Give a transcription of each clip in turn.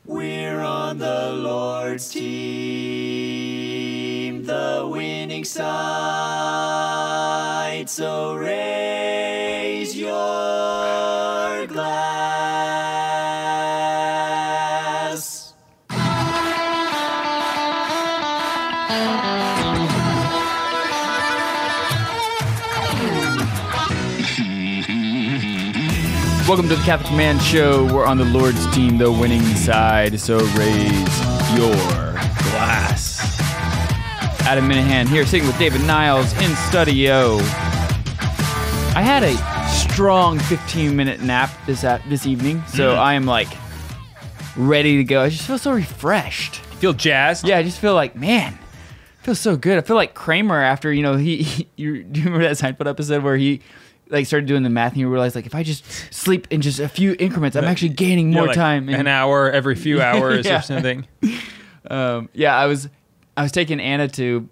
We're on the Lord's team, the winning side. So raise your glass. Welcome to the Catholic Man Show. We're on the Lord's team, the winning side, so raise your glass. Adam Minahan here, sitting with David Niles in studio. I had a strong 15-minute nap this evening, so I am like ready to go. I just feel so refreshed. Feel jazzed? Yeah, I just feel like, man, it feels so good. I feel like Kramer after, you do you remember that Seinfeld episode where he started doing the math and you realize, if I just sleep in just a few increments, I'm actually gaining more time. An hour every few hours Yeah. or something. I was taking Anna to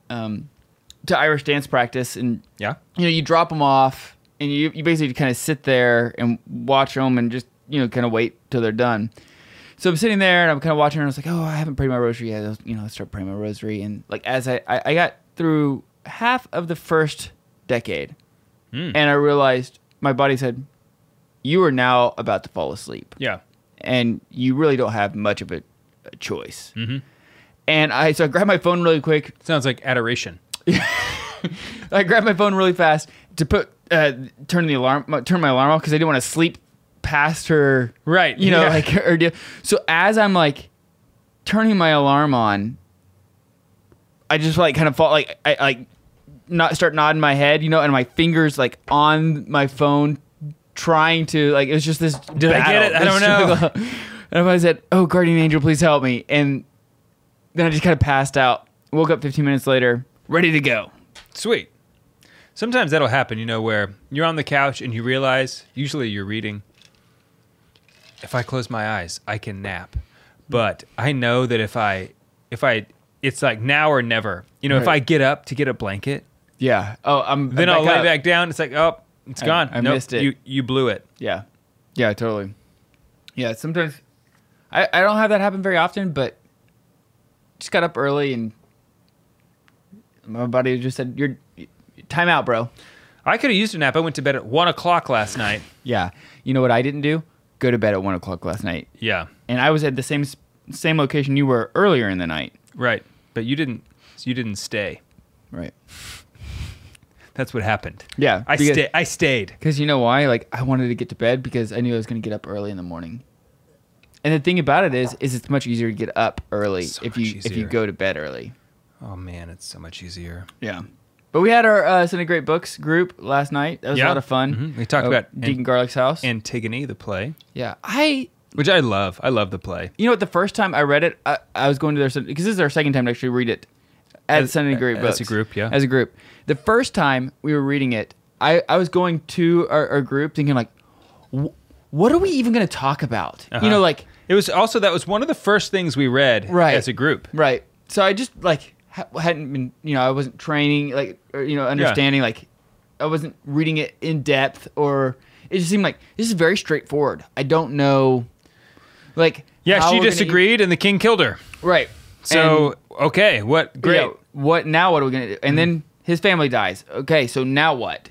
Irish dance practice, and Yeah. you drop them off and you basically kind of sit there and watch them and just kind of wait till they're done. So I'm sitting there and I'm kind of watching her, and I was like, oh, I haven't prayed my rosary yet. Let's start praying my rosary. And as I got through half of the first decade, and I realized my body said, you are now about to fall asleep. Yeah. And you really don't have much of a choice. Mm-hmm. And I grabbed my phone really quick. Sounds like adoration. I grabbed my phone really fast to turn my alarm off because I didn't want to sleep past her. Right. Her deal. So as I'm turning my alarm on, I just kind of fall, start nodding my head, and my fingers on my phone, trying to it was just this. Did I get it? I don't know. And I said, "Oh, guardian angel, please help me!" And then I just kind of passed out. Woke up 15 minutes later, ready to go. Sweet. Sometimes that'll happen, where you're on the couch and you realize, usually you're reading, if I close my eyes, I can nap. But I know that if I it's like now or never. If I get up to get a blanket, Yeah. Oh, then I'll lay back down. It's like, oh, it's gone. I Nope, missed it. You blew it. Yeah. Yeah, totally. Yeah, sometimes I don't have that happen very often, but just got up early and my buddy just said, "You're time out, bro." I could have used a nap. I went to bed at 1 o'clock last night. Yeah. You know what I didn't do? Go to bed at 1 o'clock last night. Yeah. And I was at the same location you were earlier in the night. Right. But you didn't stay. Right. That's what happened. Yeah. I stayed. Because you know why? I wanted to get to bed because I knew I was going to get up early in the morning. And the thing about it is it's much easier to get up early if you go to bed early. Oh man, it's so much easier. Yeah. But we had our Sunday Great Books group last night. That was a lot of fun. Mm-hmm. We talked about Deacon Garlick's house. Antigone, the play. Yeah. Which I love. I love the play. You know what? The first time I read it, I was going to their, because this is our second time to actually read it as Sunday Great Books. As a group, yeah. As a group. The first time we were reading it, I was going to our group thinking what are we even going to talk about? Uh-huh. It was also, that was one of the first things we read as a group. Right. So I just hadn't been, I wasn't training, understanding, I wasn't reading it in depth, or it just seemed like this is very straightforward. I don't know, Yeah, she disagreed and the king killed her. Right. So, okay, what? Great. Yeah, what are we going to do? And then his family dies. Okay, so now what?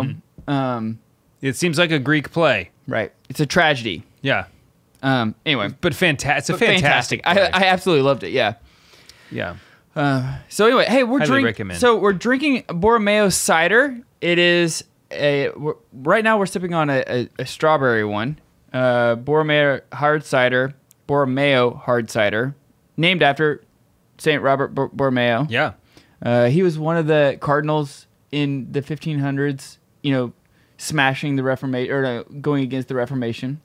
It seems like a Greek play. Right. It's a tragedy. Yeah. Anyway. But it's a fantastic play. I absolutely loved it, yeah. Yeah. So anyway, hey, Highly recommend. So we're drinking Borromeo cider. It is right now we're sipping on a strawberry one. Borromeo hard cider, named after Saint Robert Borromeo. Yeah. He was one of the cardinals in the 1500s. Smashing the Reformation, or going against the Reformation.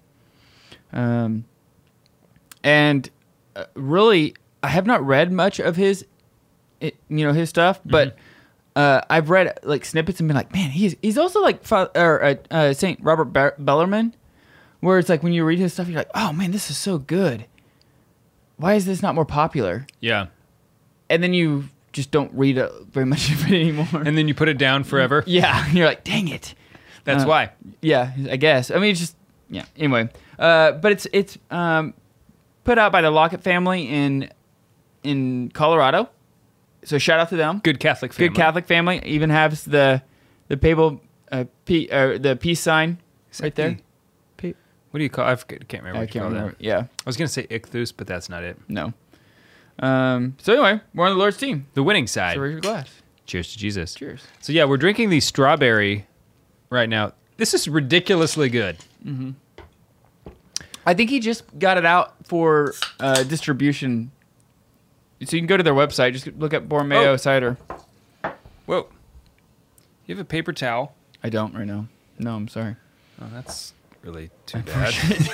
And really, I have not read much of his stuff, but I've read snippets and been like, man, he's also Saint Robert Bellarmine, where it's when you read his stuff, you're like, oh man, this is so good. Why is this not more popular? Yeah. And then you just don't read very much of it anymore. And then you put it down forever. Yeah, you're like, dang it. That's why. Yeah, I guess. I mean, it's just, yeah. Anyway, but it's put out by the Lockett family in Colorado. So shout out to them. Good Catholic family. Good Catholic family. Even has the papal the peace sign right there. What do you call? Can't remember. I What you can't call remember. that. Yeah, I was gonna say ichthus, but that's not it. no. So anyway, we're on the Lord's team. The winning side. So raise your glass. Cheers to Jesus. Cheers. So yeah, we're drinking the strawberry right now. This is ridiculously good. I think he just got it out for distribution. So you can go to their website. Just look up Borromeo Oh. cider. Whoa. You have a paper towel? I don't right now. No, I'm sorry. Oh, that's really too bad.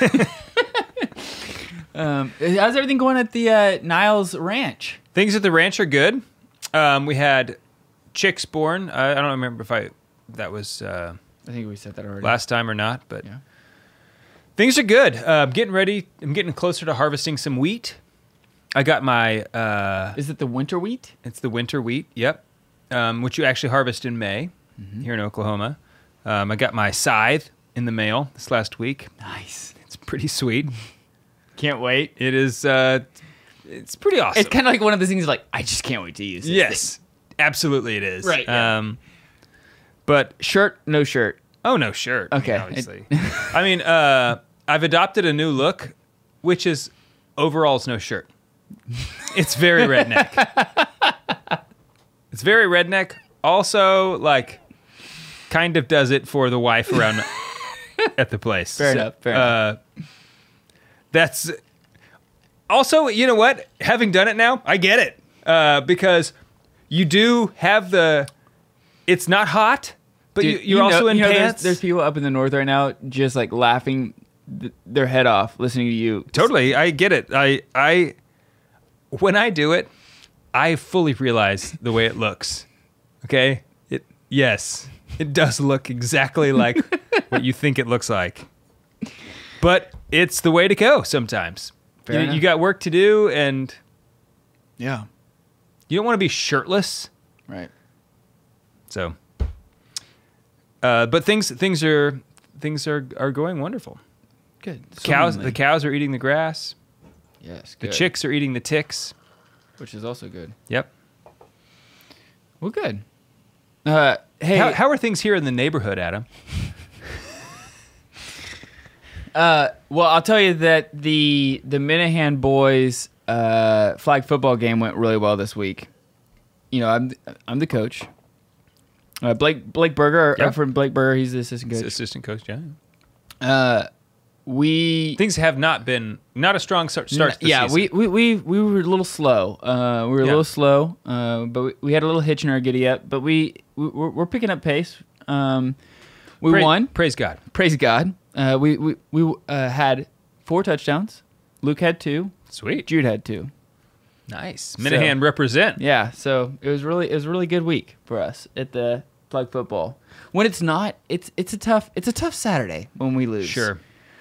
How's everything going at the Niles Ranch? Things at the ranch are good. We had chicks born. I don't remember if that was I think we said that already. last time or not, but Yeah. things are good. I'm getting ready. I'm getting closer to harvesting some wheat. I got my Is it the winter wheat? it's the winter wheat. Yep, which you actually harvest in May here in Oklahoma. I got my scythe in the mail this last week. Nice. It's pretty sweet. Can't wait. It is. It's pretty awesome. It's kind of like one of those things like, I just can't wait to use this Yes, absolutely it is. Right, yeah. But thing. Shirt, no shirt. oh no, shirt. Okay. obviously. I mean, I've adopted a new look, which is overalls, no shirt. It's very redneck. It's very redneck. Also, like, kind of does it for the wife around at the place. Fair enough, fair enough. That's also, you know what? Having done it now, I get it because you do have it's not hot, but Dude, you're also in There's pants. there's people up in the north right now just like laughing their head off listening to you. Totally, I get it. I when I do it, I fully realize the way it looks. Okay? Yes, it does look exactly like what you think it looks like. But it's the way to go sometimes. Fair enough. You got work to do and Yeah. you don't want to be shirtless. Right. So but things are going wonderful. Good. The cows are eating the grass. Yes. The Good. chicks are eating the ticks. Which is also good. Yep. Well, good. Hey, How are things here in the neighborhood, Adam? well, I'll tell you that the Minahan boys flag football game went really well this week. You know, I'm the coach. Blake Berger, Yeah. our friend Blake Berger, he's the assistant coach. Assistant coach, yeah. Things have not a strong start to the yeah, season. we were a little slow. We were a Yeah. little slow, but we had a little hitch in our giddy up. But we're picking up pace. We won. Praise God. Praise God. We had 4 touchdowns. Luke had 2. Sweet. Jude had 2. Nice. Minahan represent. Yeah, so it was a really good week for us at the flag football. When it's not, it's a tough Saturday when we lose. Sure.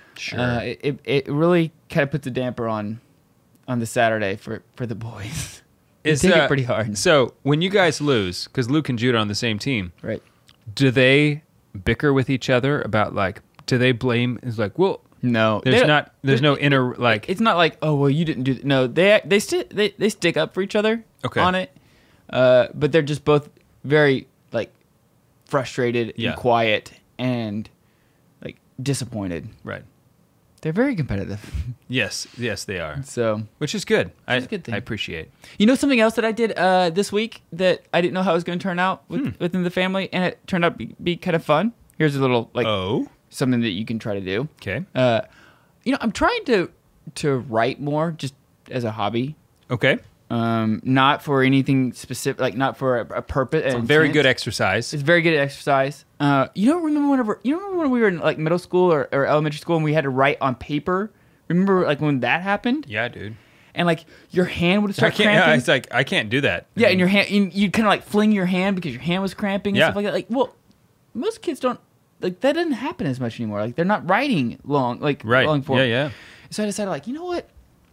It really kind of puts a damper on the Saturday for the boys. It's take it pretty hard. So when you guys lose, because Luke and Jude are on the same team, Right. do they bicker with each other about do they blame? It's like, well, No, there's no inner like. It's not like, oh well, you didn't do. No, they stick up for each other Okay. on it. But they're just both very frustrated Yeah. and quiet and disappointed. Right. They're very competitive. Yes, they are. So Which is good. is a good thing. I appreciate. you know something else that I did this week that I didn't know how it was going to turn out within the family, and it turned out to be kind of fun. Here's a little Oh. something that you can try to do. Okay. I'm trying to write more just as a hobby. Okay. Not for anything specific, not for a purpose. Very good exercise. It's very good exercise. Remember when we were in middle school or elementary school and we had to write on paper? Remember when that happened? Yeah, dude. And your hand would I start can't. cramping. It's like I can't do that. Yeah, and your hand, you'd kind of fling your hand because your hand was cramping and Yeah. stuff like that. Well, most kids don't that doesn't happen as much anymore. They're not writing long, Right. long form. Yeah. So I decided, you know what?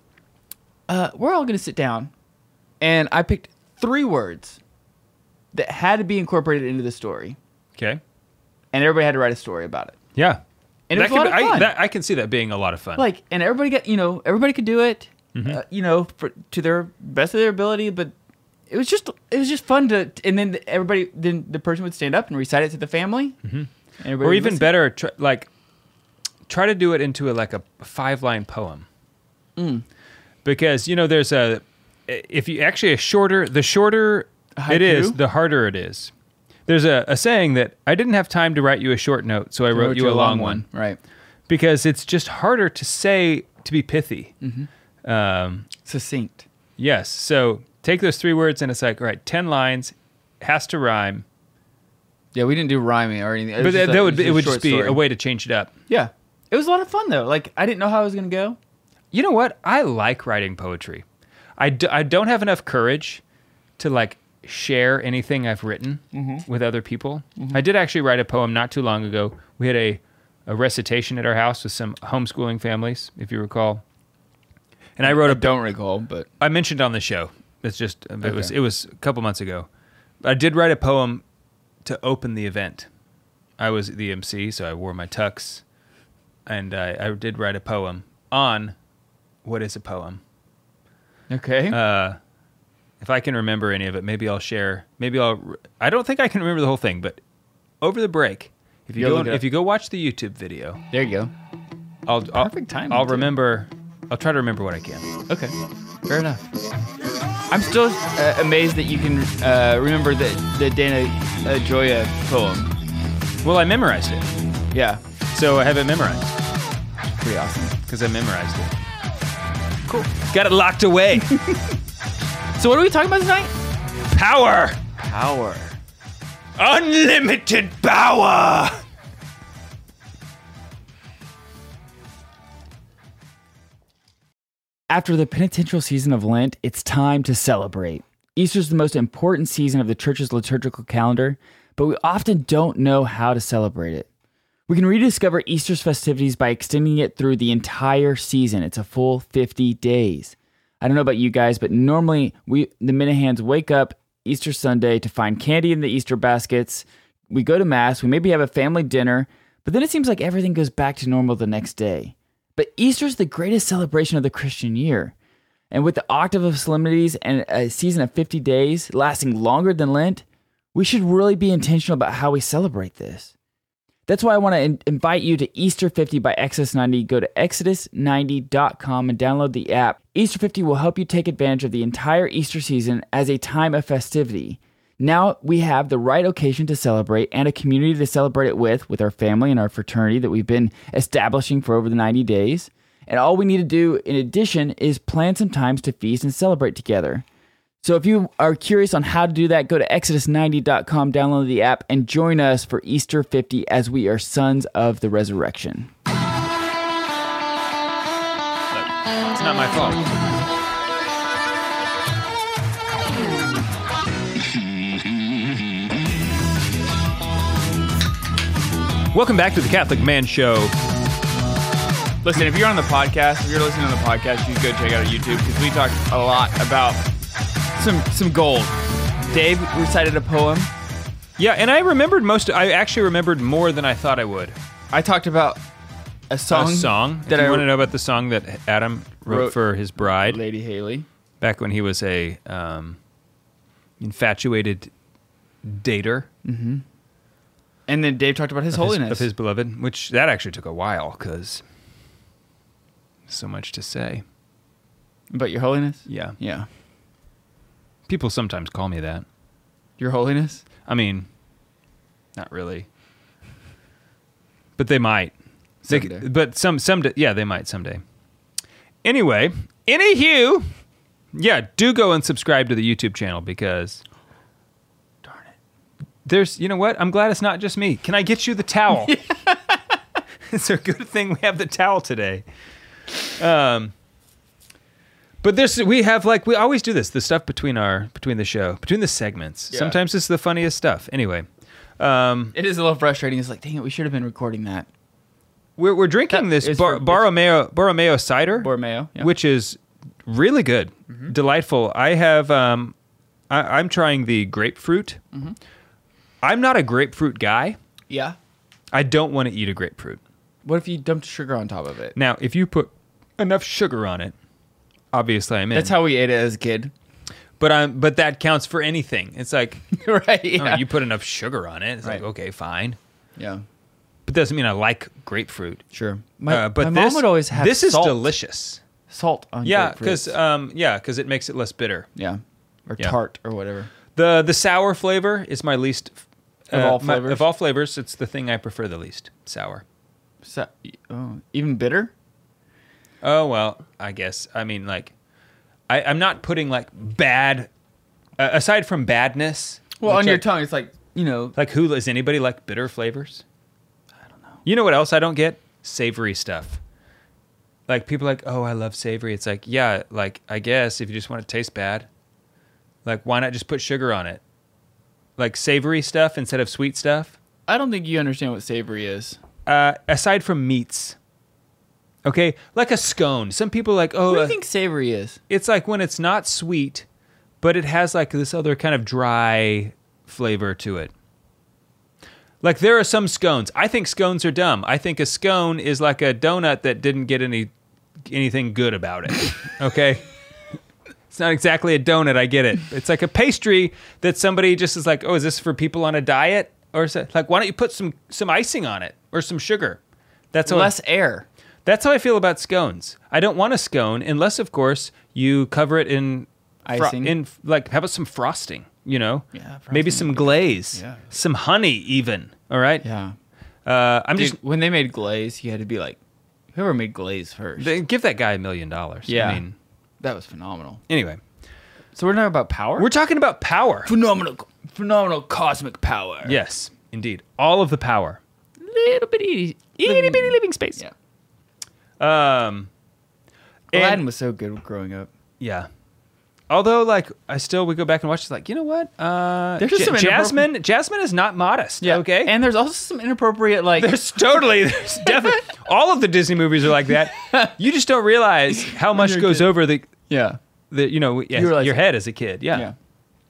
We're all going to sit down, and I picked 3 words that had to be incorporated into the story, Okay. and everybody had to write a story about it. Yeah. And it was a lot of fun. I can see that being a lot of fun. Like, and everybody could do it, to their best of their ability. But it was just fun to. And then then the person would stand up and recite it to the family. Mm-hmm. Or even better, try to do it into a 5-line poem. Because there's if you actually the shorter it is, the harder it is. There's a saying that I didn't have time to write you a short note, so I wrote you a long one. Right. Because it's just harder to say, to be pithy. Mm-hmm. Succinct. Yes. So take those 3 words and it's all right, 10 lines, has to rhyme. Yeah, we didn't do rhyming or anything. But it would just be a way to change it up. Yeah. It was a lot of fun, though. I didn't know how it was going to go. You know what? I like writing poetry. I don't have enough courage to, share anything I've written with other people. Mm-hmm. I did actually write a poem not too long ago. We had a recitation at our house with some homeschooling families, if you recall. And I don't recall, but I mentioned on the show. It's just it was a couple months ago. I did write a poem to open the event. I was the MC, so I wore my tux, and I did write a poem on what is a poem. Okay. If I can remember any of it, maybe I'll share. I don't think I can remember the whole thing, but over the break, if you go watch the YouTube video, there you go. Perfect time. I'll remember. I'll try to remember what I can. Okay, fair enough. I'm still amazed that you can remember the Dana Gioia poem. Well, I memorized it. Yeah. So I have it memorized. Pretty awesome. Because I memorized it. Cool. Got it locked away. So what are we talking about tonight? Power. Power. Unlimited power. After the penitential season of Lent, it's time to celebrate. Easter is the most important season of the church's liturgical calendar, but we often don't know how to celebrate it. We can rediscover Easter's festivities by extending it through the entire season. It's a full 50 days. I don't know about you guys, but normally the Minahans wake up Easter Sunday to find candy in the Easter baskets. We go to Mass, we maybe have a family dinner, but then it seems like everything goes back to normal the next day. But Easter is the greatest celebration of the Christian year. And with the octave of solemnities and a season of 50 days lasting longer than Lent, we should really be intentional about how we celebrate this. That's why I want to invite you to Easter 50 by Exodus 90. Go to exodus90.com and download the app. Easter 50 will help you take advantage of the entire Easter season as a time of festivity. Now we have the right occasion to celebrate and a community to celebrate it with our family and our fraternity that we've been establishing for over the 90 days. And all we need to do in addition is plan some times to feast and celebrate together. So if you are curious on how to do that, go to exodus90.com, download the app, and join us for Easter 50 as we are sons of the resurrection. It's not my fault. Welcome back to the Catholic Man Show. Listen, if you're on the podcast, if you're listening to the podcast, you should go check out our YouTube because we talk a lot about some gold. Dave recited a poem. Yeah, and I actually remembered more than I thought I would. I talked about a song. That I want to know about the song that Adam wrote for his bride, Lady Haley, back when he was a infatuated dater. Mm-hmm. And then Dave talked about his holiness of his beloved, which that actually took a while because so much to say. About your holiness? Yeah. Yeah. People sometimes call me that. Your holiness? I mean, not really. But they might. Someday. But someday. Yeah, they might someday. Anyway, anywho, yeah, do go and subscribe to the YouTube channel because... Darn it. You know what? I'm glad it's not just me. Can I get you the towel? It's a good thing we have the towel today. But we always do this, the stuff between the show, between the segments. Yeah. Sometimes it's the funniest stuff. Anyway. It is a little frustrating. It's like, dang it, we should have been recording that. We're drinking this Borromeo cider. Borromeo, yeah. Which is really good. Mm-hmm. Delightful. I have, I'm trying the grapefruit. Mm-hmm. I'm not a grapefruit guy. Yeah. I don't want to eat a grapefruit. What if you dumped sugar on top of it? Now, if you put enough sugar on it, obviously I'm in. That's how we ate it as a kid. But that counts for anything. It's like, Right, yeah. you put enough sugar on it. It's like, Right. okay, fine. Yeah, But doesn't mean I like grapefruit. sure. But my mom this, would always have this is salt. delicious. Salt on Yeah, grapefruits. because it makes it less bitter. Yeah. Or Yeah. tart or whatever. The sour flavor is my least Of all flavors? of all flavors. It's the thing I prefer the least. Sour. Even bitter? Oh well, I guess. I mean, like, I'm not putting like bad. Aside from badness. Well, which on your I- tongue, it's like, Like, who does anybody like bitter flavors? I don't know. You know what else I don't get? Savory stuff. Like, people are like, oh, I love savory. It's like, yeah, like, I guess if you just want it to taste bad, like, why not just put sugar on it? Like, savory stuff instead of sweet stuff. I don't think you understand what savory is. Aside from meats. Okay? Like a scone. Some people are like, oh, What do you think savory is? it's like when it's not sweet, but it has like this other kind of dry flavor to it. Like, there are some scones. I think scones are dumb. I think a scone is like a donut that didn't get anything good about it. Okay? It's not exactly a donut, I get it. It's like a pastry that somebody just is like, oh, is this for people on a diet? Or is it like, why don't you put some icing on it or some sugar? That's how Less air. That's how I feel about scones. I don't want a scone unless, of course, you cover it in Icing. like, how about some frosting? You know, Yeah, maybe frosting. some glaze, Yeah. some honey, even. All right. Yeah. I'm Dude, just when they made glaze, you had to be like, whoever made glaze first. give that guy $1 million. Yeah. I mean, That was phenomenal. anyway, So we're talking about power? we're talking about power. Phenomenal cosmic power. Yes, indeed, all of the power. Little bitty living space. Yeah. And Aladdin was so good growing up. yeah. Although, like, we go back and watch. It's like, you know what? There's just some Jasmine is not modest. Yeah. Okay. And there's also some inappropriate, like, There's definitely all of the Disney movies are like that. You just don't realize how much you're goes kid. over the yeah. your realize head as a kid. Yeah. Yeah.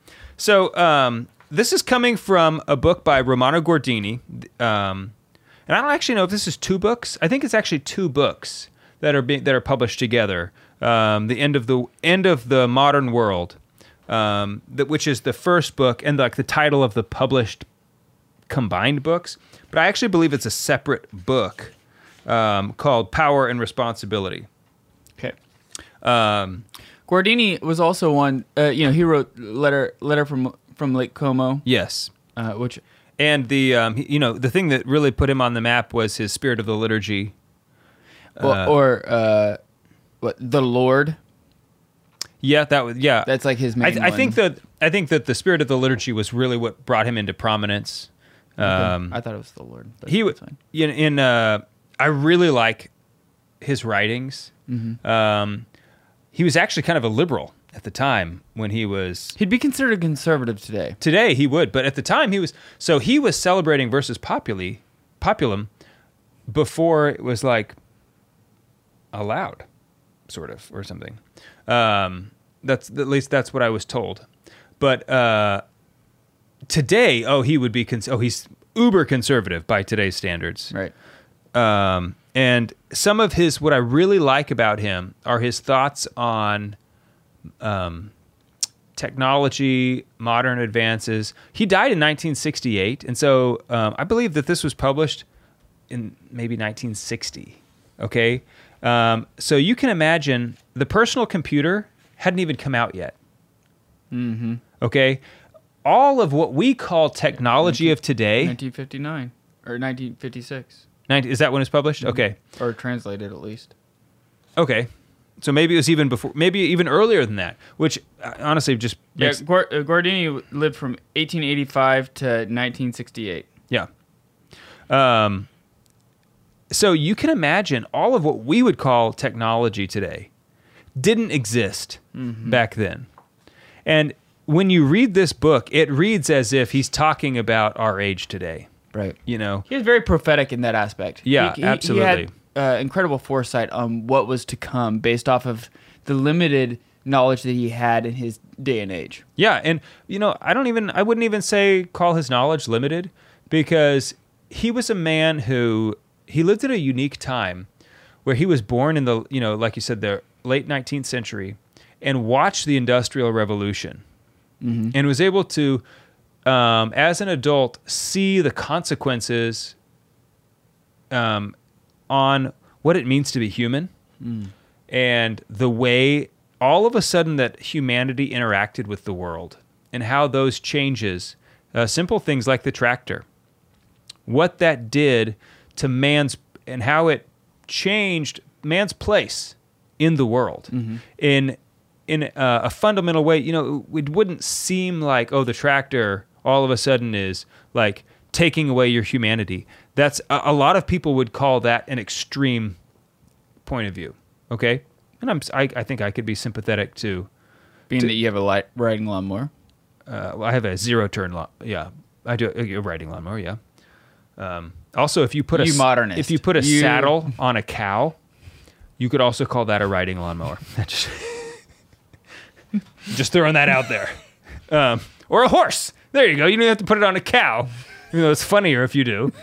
So this is coming from a book by Romano Guardini, and I don't actually know if this is 2 books. I think it's actually 2 books that are published together. The end of the modern world, which is the first book and like the title of the published combined books. But I actually believe it's a separate book called Power and Responsibility. Okay. Um, Guardini was also one, he wrote Letter from Lake Como, yes. which, And the thing that really put him on the map was his Spirit of the Liturgy. what, The Lord? Yeah, That's like his main I think that the Spirit of the Liturgy was really what brought him into prominence. I thought it was The Lord. But He that's w- fine. I really like his writings. Mm-hmm. He was actually kind of a liberal at the time when he was. He'd be considered a conservative today. Today he would, but at the time he was. So he was celebrating Versus Populum before it was like allowed, sort of, or something. That's at least that's what I was told. But today, he would be. He's uber conservative by today's standards. Right. And some of what I really like about him are his thoughts on technology, modern advances. He died in 1968, and so I believe that this was published in maybe 1960. Okay, so you can imagine the personal computer hadn't even come out yet. Mm-hmm. Okay, all of what we call technology of today. 1959 or 1956. Is that when it's published? Okay. Or translated, at least. Okay. So maybe it was even before, maybe even earlier than that, which honestly just makes... Guardini lived from 1885 to 1968. Yeah. So you can imagine all of what we would call technology today didn't exist back then. And when you read this book, it reads as if he's talking about our age today. Right. You know? He was very prophetic in that aspect. Yeah, absolutely. He had incredible foresight on what was to come based off of the limited knowledge that he had in his day and age. Yeah, and I wouldn't even call his knowledge limited, because he was a man who he lived at a unique time where he was born in the, like you said, the late 19th century and watched the Industrial Revolution and was able to, as an adult, see the consequences on what it means to be human and the way all of a sudden that humanity interacted with the world and how those changes, simple things like the tractor, what that did to man's, and how it changed man's place in the world in a fundamental way. It wouldn't seem like, the tractor all of a sudden is like taking away your humanity. That's a lot of people would call that an extreme point of view. Okay. And I think I could be sympathetic to that you have a riding lawnmower. Well, I have a 0-turn yeah. I do a riding lawnmower, yeah. Also, if you put a saddle on a cow, you could also call that a riding lawnmower. Just throwing that out there. Or a horse. There you go. You don't have to put it on a cow, even though it's funnier if you do.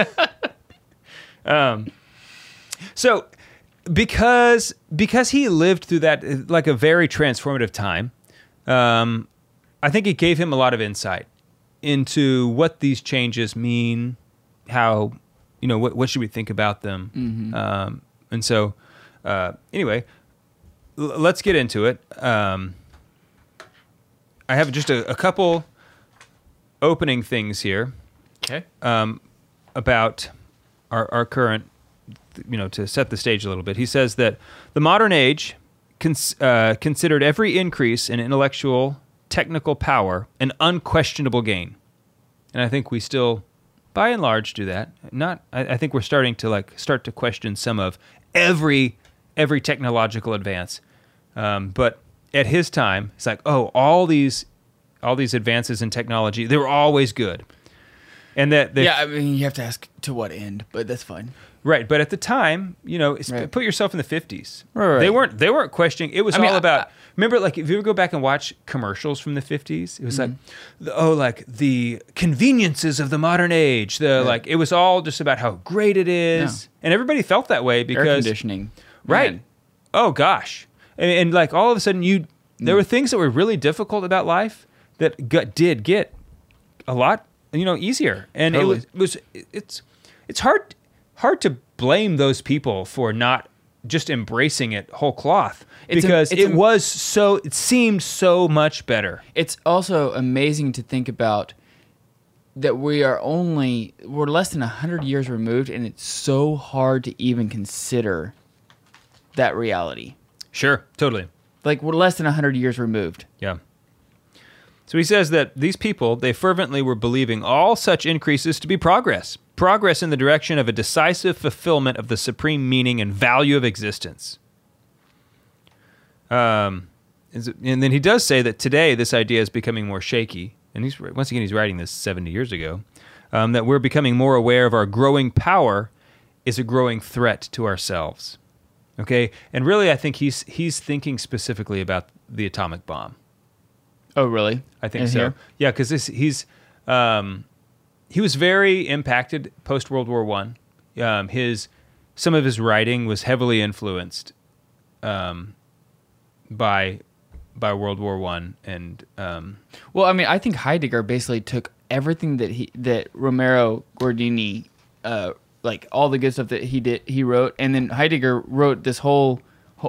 So, because he lived through that, like a very transformative time, I think it gave him a lot of insight into what these changes mean, how, what should we think about them. And so, anyway, let's get into it. I have just a couple opening things here. Okay. About our current, to set the stage a little bit. He says that the modern age considered every increase in intellectual, technical power an unquestionable gain. And I think we still, by and large, do that. I think we're starting to question some of every technological advance. But at his time, it's like, all these advances in technology, they were always good. And that you have to ask to what end, but that's fine. Right, but at the time, put yourself in the 50s. Right. They weren't questioning. It was all about. Remember, if you go back and watch commercials from the 50s, it was the conveniences of the modern age. It was all just about how great it is, and everybody felt that way because air conditioning. Right. Man. Oh gosh, and all of a sudden there were things that were really difficult about life that did get a lot easier, and Totally. it's hard to blame those people for not just embracing it whole cloth because it seemed so much better. It's also amazing to think about that we're less than 100 years removed, and it's so hard to even consider that reality. Sure, totally. Like, we're less than 100 years removed. Yeah. So he says that these people, they fervently were believing all such increases to be progress in the direction of a decisive fulfillment of the supreme meaning and value of existence. And then he does say that today this idea is becoming more shaky, and he's writing this 70 years ago, that we're becoming more aware of our growing power is a growing threat to ourselves. Okay? And really, I think he's thinking specifically about the atomic bomb. Oh, really? I think so. Yeah, because he was very impacted post World War I. Some of his writing was heavily influenced by World War I, and I think Heidegger basically took everything that Romero Guardini, all the good stuff that he wrote, and then Heidegger wrote this whole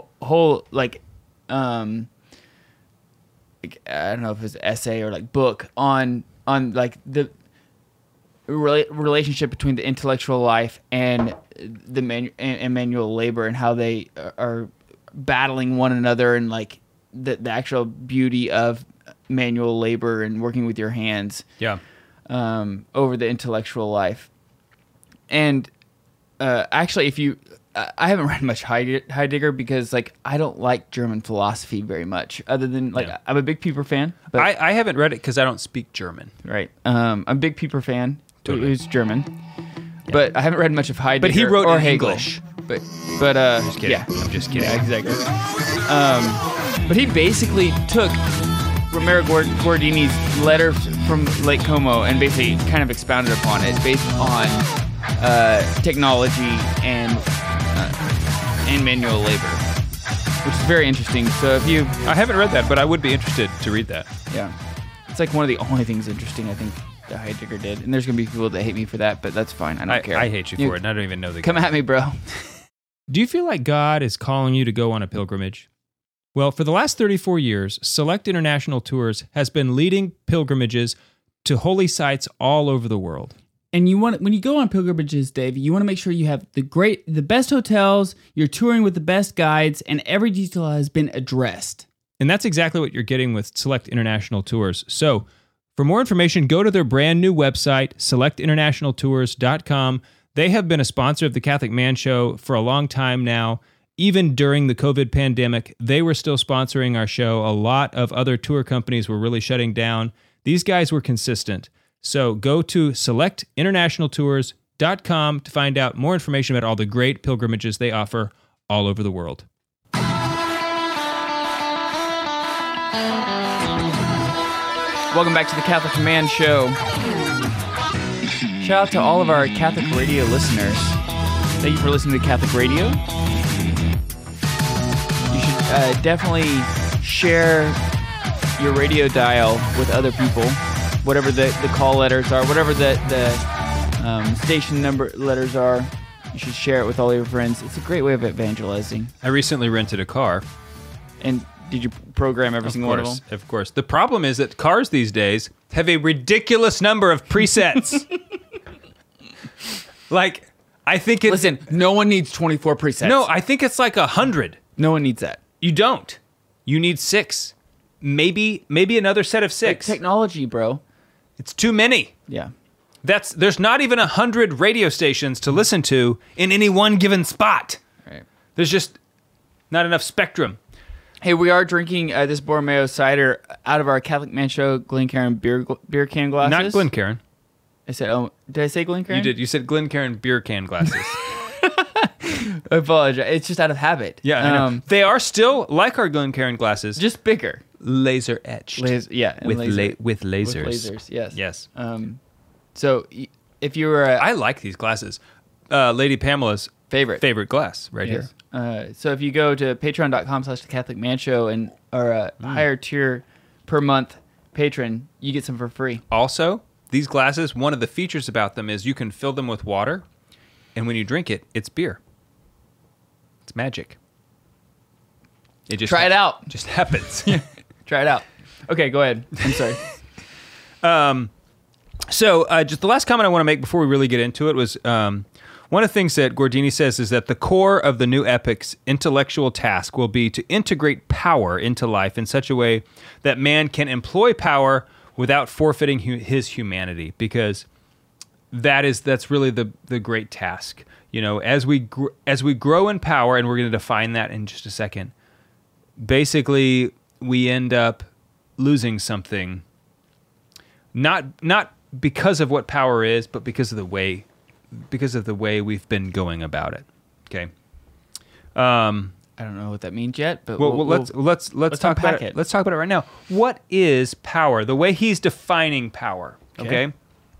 I don't know if it's an essay or book on the relationship between the intellectual life and the manual labor, and how they are battling one another, and the actual beauty of manual labor and working with your hands. Yeah. Over the intellectual life. And actually, I haven't read much Heidegger because I don't like German philosophy very much. Other than I'm a big Pieper fan. But I haven't read it because I don't speak German. Right. I'm a big Pieper fan. Totally. Who's German. Yeah. But I haven't read much of Heidegger. But he wrote or in Hegel. English. But just kidding. Yeah, I'm just kidding. Yeah, exactly. But he basically took Romero Guardini's letter from Lake Como and basically kind of expounded upon it based on technology and manual labor, which is very interesting. So if you, I haven't read that, but I would be interested to read that. yeah, it's like one of the only things interesting I think that Heidegger did. And there's gonna be people that hate me for that, but that's fine. I don't care. I hate you for it, and I don't even know the Come guy. at me, bro. Do you feel like God is calling you to go on a pilgrimage? Well, for the last 34 years, Select International Tours has been leading pilgrimages to holy sites all over the world. And when you go on pilgrimages, Dave, you want to make sure you have the best hotels, you're touring with the best guides, and every detail has been addressed. And that's exactly what you're getting with Select International Tours. So, for more information, go to their brand new website, selectinternationaltours.com. They have been a sponsor of the Catholic Man Show for a long time now. Even during the COVID pandemic, they were still sponsoring our show. A lot of other tour companies were really shutting down. These guys were consistent. So go to selectinternationaltours.com to find out more information about all the great pilgrimages they offer all over the world. Welcome back to the Catholic Man Show. Shout out to all of our Catholic radio listeners. Thank you for listening to Catholic Radio. You should definitely share your radio dial with other people, whatever the call letters are, whatever the station number letters are. You should share it with all your friends. It's a great way of evangelizing. I recently rented a car. And did you program every single one of them? Of course. The problem is that cars these days have a ridiculous number of presets. Like, I think it's... Listen, no one needs 24 presets. No, I think it's like 100. No one needs that. You don't. You need 6. Maybe another set of 6. Technology, bro. It's too many. Yeah. There's not even 100 radio stations to listen to in any one given spot. Right. There's just not enough spectrum. Hey, we are drinking this Borromeo cider out of our Catholic Man Show Glencairn beer can glasses. Not Glencairn. I said, did I say Glencairn? You did. You said Glencairn beer can glasses. I apologize. It's just out of habit. Yeah, I know. They are still like our Glencairn glasses, just bigger. laser etched. And with lasers. With lasers, yes. Yes. So if you were I like these glasses. Lady Pamela's favorite glass right yes. here. So if you go to patreon.com/thecatholicmanshow and are a higher tier per month patron, you get some for free. Also, these glasses, one of the features about them is you can fill them with water, and when you drink it, it's beer. It's magic. It just Try it out. It just happens. Try it out. Okay, go ahead. I'm sorry. So just the last comment I want to make before we really get into it was one of the things that Gordini says is that the core of the new epic's intellectual task will be to integrate power into life in such a way that man can employ power without forfeiting his humanity, because that's really the great task. You know, as we grow in power, and we're going to define that in just a second. Basically, we end up losing something, not because of what power is, but because of the way we've been going about it. Okay. I don't know what that means yet, but let's talk about unpack it. Let's talk about it right now. What is power? The way he's defining power. Okay.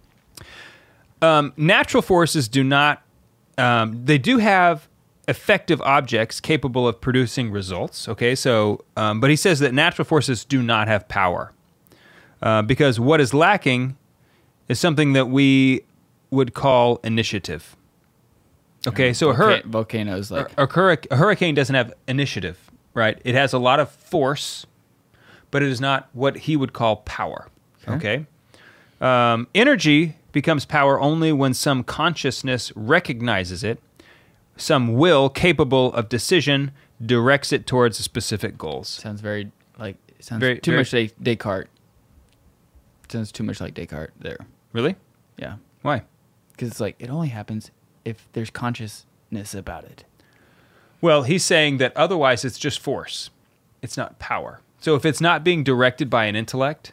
Natural forces do not. They do have effective objects capable of producing results. Okay. So, but he says that natural forces do not have power because what is lacking is something that we would call initiative. Okay, so volcanoes like a hurricane doesn't have initiative, right? It has a lot of force, but it is not what he would call power. Okay, energy becomes power only when some consciousness recognizes it, some will capable of decision directs it towards specific goals. Sounds very much Descartes. Sounds too much like Descartes there. Really? Yeah. Why? Because it's like it only happens if there's consciousness about it. Well, he's saying that otherwise it's just force. It's not power. So if it's not being directed by an intellect,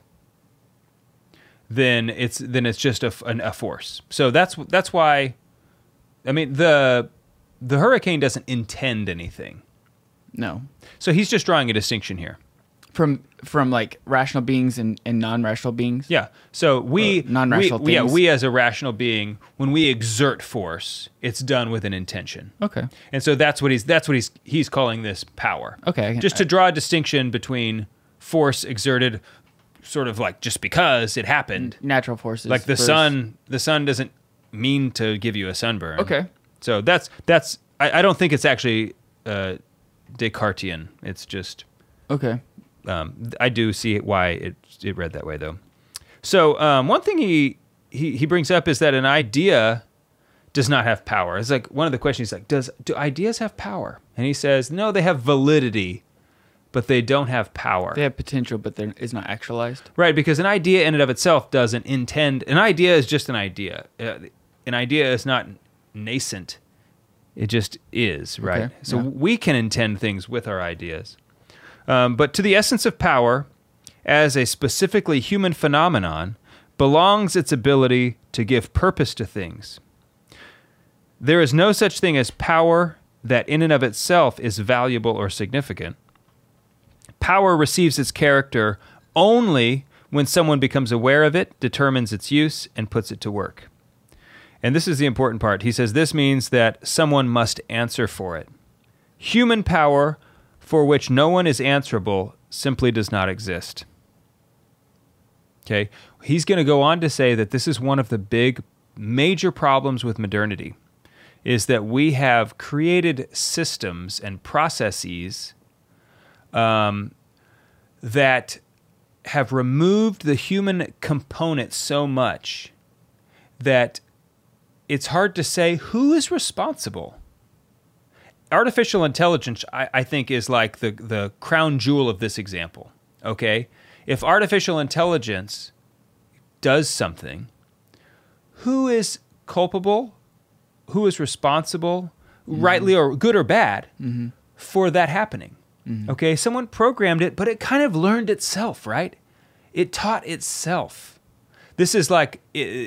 then it's just a force. So that's why. I mean, the hurricane doesn't intend anything. No. So he's just drawing a distinction here. from like rational beings and non-rational beings. Yeah. So non-rational things. we as a rational being, when we exert force, it's done with an intention. Okay. And so that's what he's calling this power. Okay. Just to draw a distinction between force exerted sort of like just because it happened. Natural forces. Like the versus- sun doesn't mean to give you a sunburn. Okay. So that's I don't think it's actually Descartesian. It's just Okay. I do see why it read that way though. So one thing he brings up is that an idea does not have power. It's like one of the questions. He's like, do ideas have power? And he says, no, they have validity, but they don't have power. They have potential, but it's not actualized. Right, because an idea in and of itself doesn't intend. An idea is just an idea. An idea is not nascent. It just is, right? Okay, So yeah. we can intend things with our ideas. But to the essence of power, as a specifically human phenomenon, belongs its ability to give purpose to things. There is no such thing as power that in and of itself is valuable or significant. Power receives its character only when someone becomes aware of it, determines its use, and puts it to work. And this is the important part. He says this means that someone must answer for it. Human power for which no one is answerable simply does not exist. Okay? He's going to go on to say that this is one of the big, major problems with modernity, is that we have created systems and processes that have removed the human component so much that it's hard to say who is responsible. Artificial intelligence, I think, is like the crown jewel of this example. Okay? If artificial intelligence does something, who is culpable? Who is responsible, rightly or good or bad, for that happening? Okay, someone programmed it, but it kind of learned itself, right? It taught itself. This is like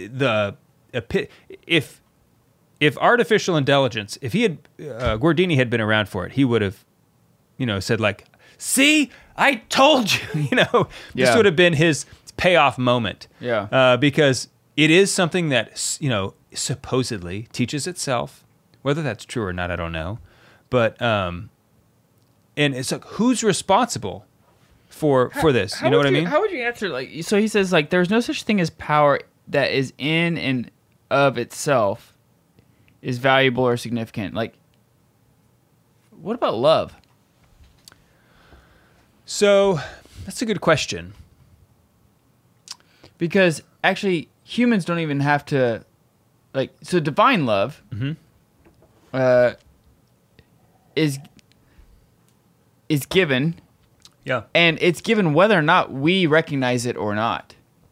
if artificial intelligence, if he had Gordini had been around for it, he would have, said like, "See, I told you." This Yeah. would have been his payoff moment. Yeah. Because it is something that supposedly teaches itself. Whether that's true or not, I don't know. But and it's like, who's responsible for this? You know what I mean? How would you answer so he says there's no such thing as power that is in and of itself is valuable or significant. What about love? So that's a good question. Because actually humans don't even have to so divine love is given, Yeah. and it's given whether or not we recognize it or not.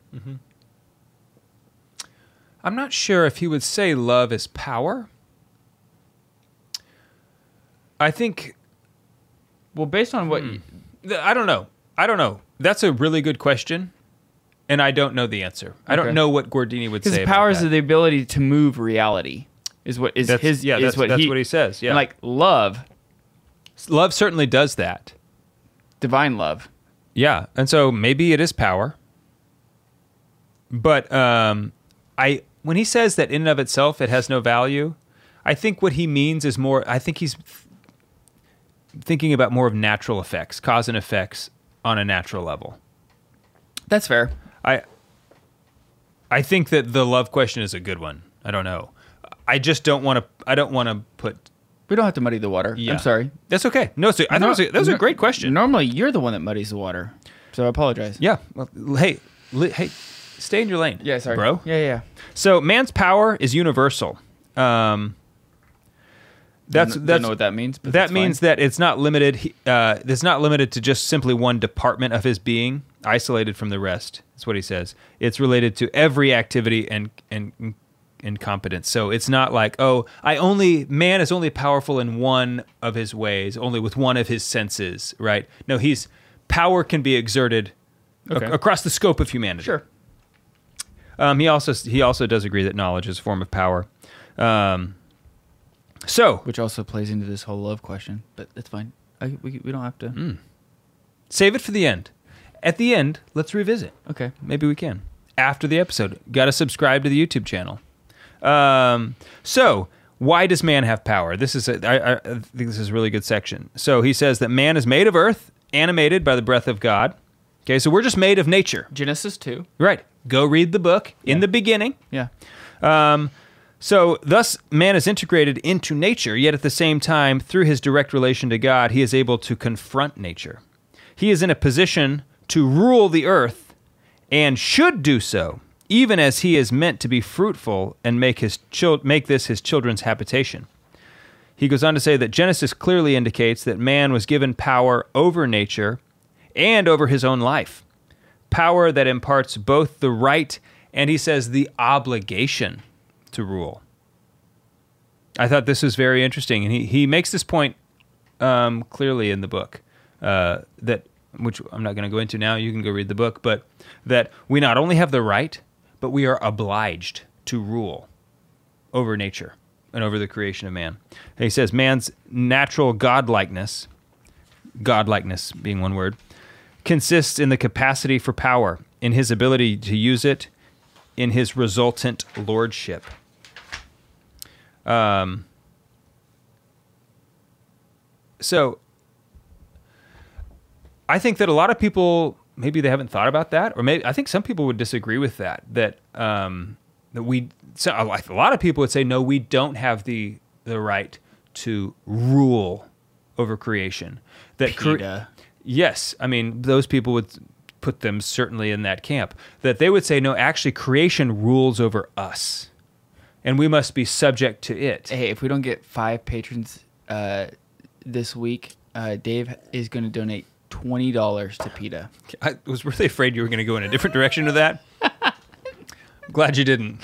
I'm not sure if he would say love is power. I think, Well, based on what I don't know. That's a really good question, and I don't know the answer. I don't Okay. know what Gordini would say because about power is that. the ability to move reality is what is That's what he says. Yeah. and love, Love certainly does that. divine love. Yeah, and so maybe it is power. But when he says that in and of itself it has no value, I think what he means is more. I think he's thinking about more of natural effects, cause and effects on a natural level. That's fair. I think that the love question is a good one. I don't know. I just don't want to. I don't want to put. We don't have to muddy the water. Yeah. I'm sorry. That's okay. No, so I thought that was a great question. Normally, you're the one that muddies the water, so I apologize. Yeah. Well, hey, stay in your lane. Yeah, sorry, bro. Yeah. So man's power is universal. That's Don't know what that means. But that that's means fine. that it's not limited. It's not limited to just simply one department of his being, isolated from the rest. That's what he says. It's related to every activity and competence. So it's not like, man is only powerful in one of his ways, only with one of his senses, right? No, power can be exerted across the scope of humanity. Sure. He also does agree that knowledge is a form of power. Which also plays into this whole love question, but that's fine. We don't have to. Save it for the end. At the end, let's revisit. Okay. Maybe we can. After the episode, got to subscribe to the YouTube channel. So, why does man have power? This is I think this is a really good section. So he says that man is made of earth, animated by the breath of God. Okay, so we're just made of nature. Genesis 2. Right. Go read the book in the beginning. Yeah. So thus, man is integrated into nature, yet at the same time, through his direct relation to God, he is able to confront nature. He is in a position to rule the earth and should do so, even as he is meant to be fruitful and make this his children's habitation. He goes on to say that Genesis clearly indicates that man was given power over nature and over his own life. Power that imparts both the right and, he says, the obligation to rule. I thought this was very interesting, and he makes this point clearly in the book, that, which I'm not going to go into now, you can go read the book, but that we not only have the right, but we are obliged to rule over nature and over the creation of man. And he says man's natural godlikeness being one word, consists in the capacity for power, in his ability to use it, in his resultant lordship. So I think that a lot of people, maybe they haven't thought about that, or maybe I think some people would disagree with that. A lot of people would say, no, we don't have the right to rule over creation. Yes, I mean, those people would put them certainly in that camp. That they would say, no, actually, creation rules over us, and we must be subject to it. Hey, if we don't get 5 patrons this week, Dave is going to donate $20 to PETA. I was really afraid you were going to go in a different direction with that. I'm glad you didn't.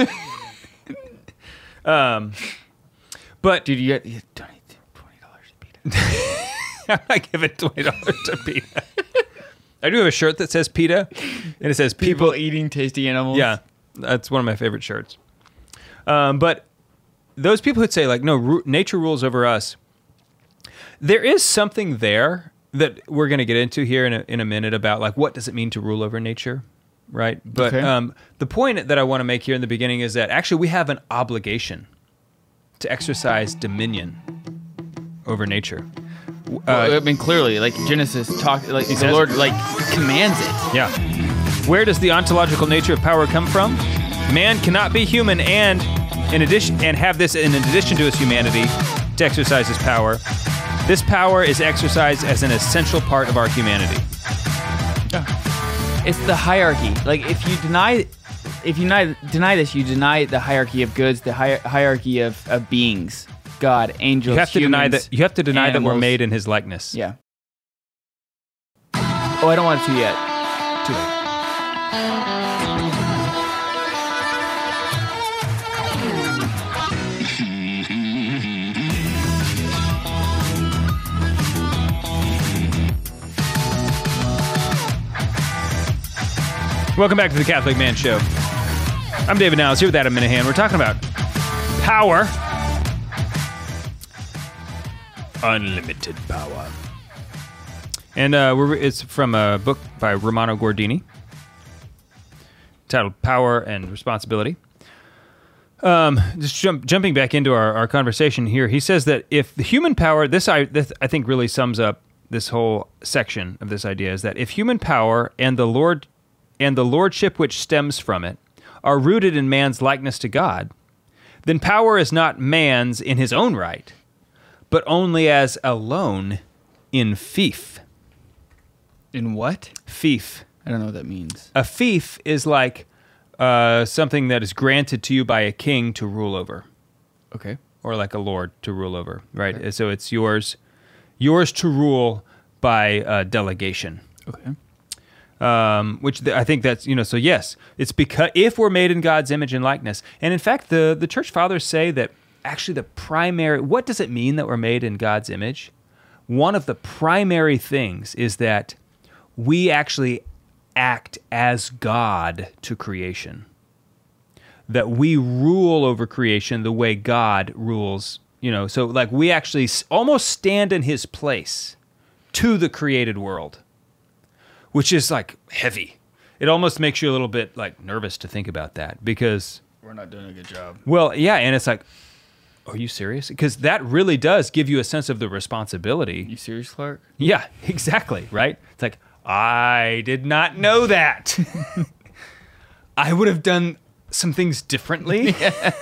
But Dude, you donate $20 to PETA. I give it $20 to PETA. I do have a shirt that says PETA, and it says People eating tasty animals. Yeah, that's one of my favorite shirts. But those people who'd say, like, no, nature rules over us, there is something there that we're going to get into here in a minute about, like, what does it mean to rule over nature, right? But Okay. The point that I want to make here in the beginning is that actually we have an obligation to exercise dominion over nature. Well, I mean, clearly, like Genesis the says Lord commands it. Yeah. Where does the ontological nature of power come from? Man cannot be human and in addition to his humanity to exercise his power. This power is exercised as an essential part of our humanity. It's the hierarchy. Like if you deny this, you deny the hierarchy of goods, the hierarchy of beings, God, angels. You have to deny humans, that. You have to deny that we're animals. made in his likeness. Yeah. Oh, I don't want to yet. Too late. Welcome back to the Catholic Man Show. I'm David Niles here with Adam Minahan. We're talking about power. Unlimited power. And it's from a book by Romano Guardini titled Power and Responsibility. Just jumping back into our conversation here, he says that if the human power, this I think really sums up this whole section of this idea, is that if human power and the lordship which stems from it are rooted in man's likeness to God, then power is not man's in his own right, but only as alone in fief. In what? Fief. I don't know what that means. A fief is like something that is granted to you by a king to rule over, Okay. or like a lord to rule over, right? Okay. So it's yours to rule by delegation. Okay. I think that's, so yes, it's because if we're made in God's image and likeness, and in fact, the church fathers say that actually what does it mean that we're made in God's image? One of the primary things is that we actually act as God to creation. That we rule over creation the way God rules, so like we actually almost stand in his place to the created world. which is like heavy. It almost makes you a little bit like nervous to think about that because, We're not doing a good job. well, yeah, and it's like, are you serious? Because that really does give you a sense of the responsibility. You serious, Clark? Yeah, exactly, right? It's like, I did not know that. I would have done some things differently.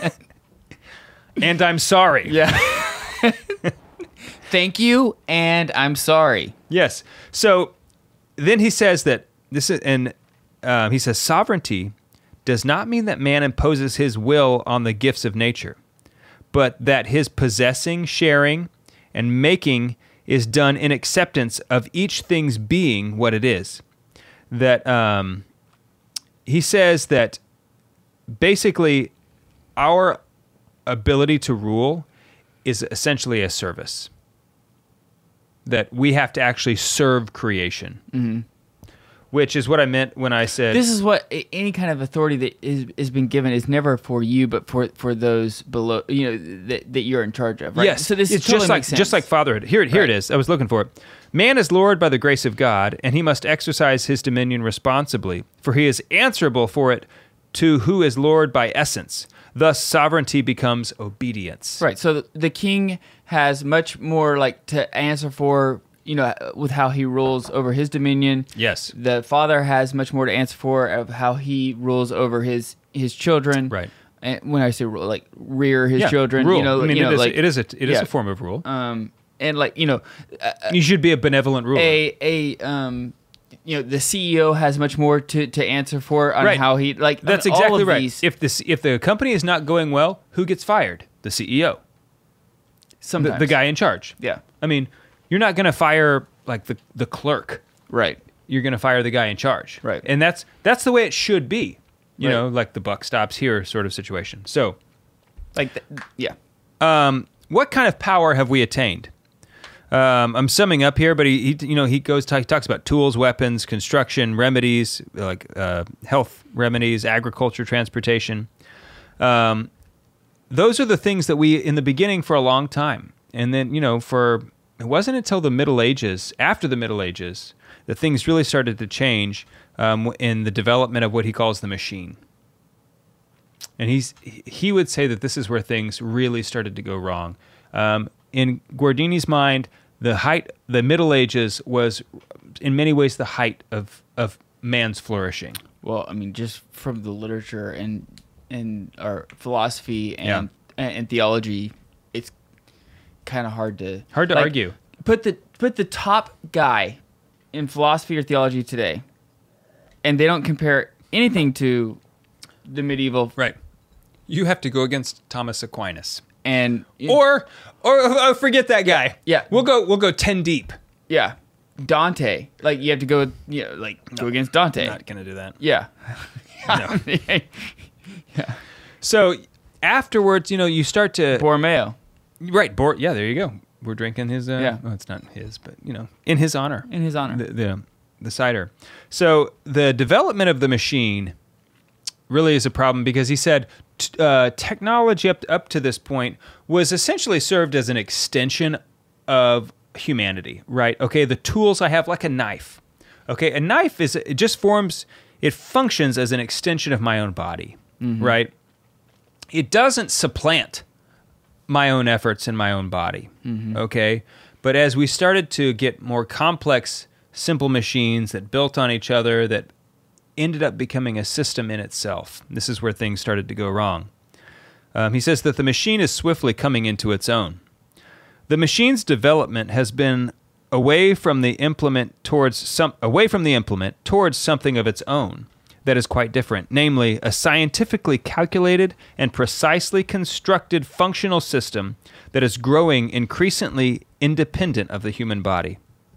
And I'm sorry. Yeah. Thank you, and I'm sorry. Yes. So then he says that this is, and he says, sovereignty does not mean that man imposes his will on the gifts of nature, but that his possessing, sharing, and making is done in acceptance of each thing's being what it is. That he says that basically our ability to rule is essentially a service. That we have to actually serve creation. Which is what I meant when I said... This is what any kind of authority that is been given is never for you, but for those below, that you're in charge of, right? Yes. So this it's totally just like makes sense. just like fatherhood. Here it is. I was looking for it. Man is Lord by the grace of God, and he must exercise his dominion responsibly, for he is answerable for it to who is Lord by essence. Thus, sovereignty becomes obedience. Right. So the king has much more like to answer for, with how he rules over his dominion. Yes. The father has much more to answer for of how he rules over his children. Right. And when I say rule, like rear his children, Rule. I mean, it is yeah. a form of rule. And like You should be a benevolent ruler. the CEO has much more to answer for on Right. how he like. That's all exactly of right. these- If the company is not going well, who gets fired? The CEO. sometimes The guy in charge. Yeah. I mean, you're not going to fire like the clerk. Right. You're going to fire the guy in charge. Right. And that's the way it should be. You Right. know, like the buck stops here sort of situation. So, Yeah. what kind of power have we attained? I'm summing up here, but he talks about tools, weapons, construction, remedies, like health remedies, agriculture, transportation. Those are the things that we, in the beginning, for a long time, and then it wasn't until the Middle Ages, after the Middle Ages, that things really started to change in the development of what he calls the machine. And he would say that this is where things really started to go wrong. In Guardini's mind, the Middle Ages was, in many ways, the height of man's flourishing. Well, I mean, just from the literature and our philosophy and theology, it's kind of hard to argue. Put the top guy in philosophy or theology today, and they don't compare anything to the medieval. Right. You have to go against Thomas Aquinas. And Or forget that guy. Yeah. We'll go 10 deep. yeah, Dante. Like you have to go, go against Dante. Not gonna do that. Yeah. No. Yeah. So afterwards, you start to Borromeo. right. Yeah, there you go. We're drinking his. Yeah. Well, it's not his, but in his honor. In his honor. The cider. So the development of the machine really is a problem because he said technology up to this point was essentially served as an extension of humanity, right? Okay, the tools I have, like a knife. Okay, a knife it functions as an extension of my own body, right? It doesn't supplant my own efforts in my own body, okay? But as we started to get more complex, simple machines that built on each other, that ended up becoming a system in itself. This is where things started to go wrong. He says that the machine is swiftly coming into its own. The machine's development has been away from the implement towards something of its own that is quite different, namely a scientifically calculated and precisely constructed functional system that is growing increasingly independent of the human body.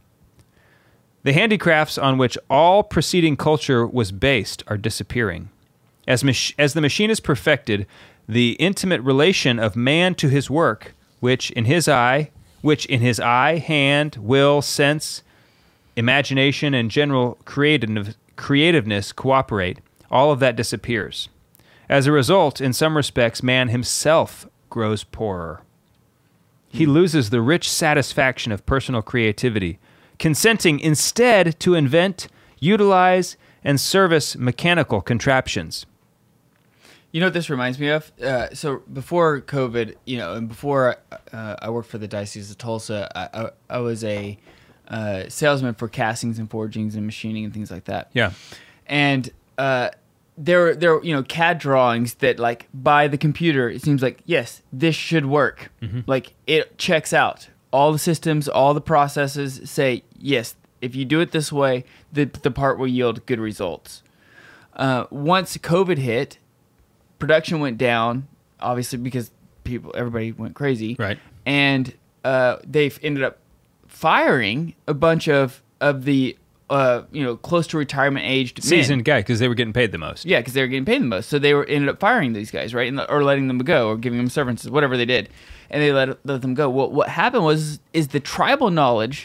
The handicrafts on which all preceding culture was based are disappearing. As the machine is perfected, the intimate relation of man to his work, which in his eye, hand, will, sense, imagination, and general creativeness cooperate, all of that disappears. As a result, in some respects, man himself grows poorer. He loses the rich satisfaction of personal creativity, consenting instead to invent, utilize, and service mechanical contraptions. You know what this reminds me of? So before COVID, and before I worked for the Diocese of Tulsa, I was a salesman for castings and forgings and machining and things like that. Yeah. And there were CAD drawings that, like, by the computer, it seems like, yes, this should work. Like, it checks out. All the systems, all the processes say, yes, if you do it this way, the part will yield good results. Once COVID hit, production went down, obviously, because everybody went crazy. Right. And they've ended up firing a bunch of the close to retirement aged Seasoned guy, because they were getting paid the most. Yeah, because they were getting paid the most. So they ended up firing these guys, right? Or letting them go, or giving them severances, whatever they did. And they let them go. Well, what happened is the tribal knowledge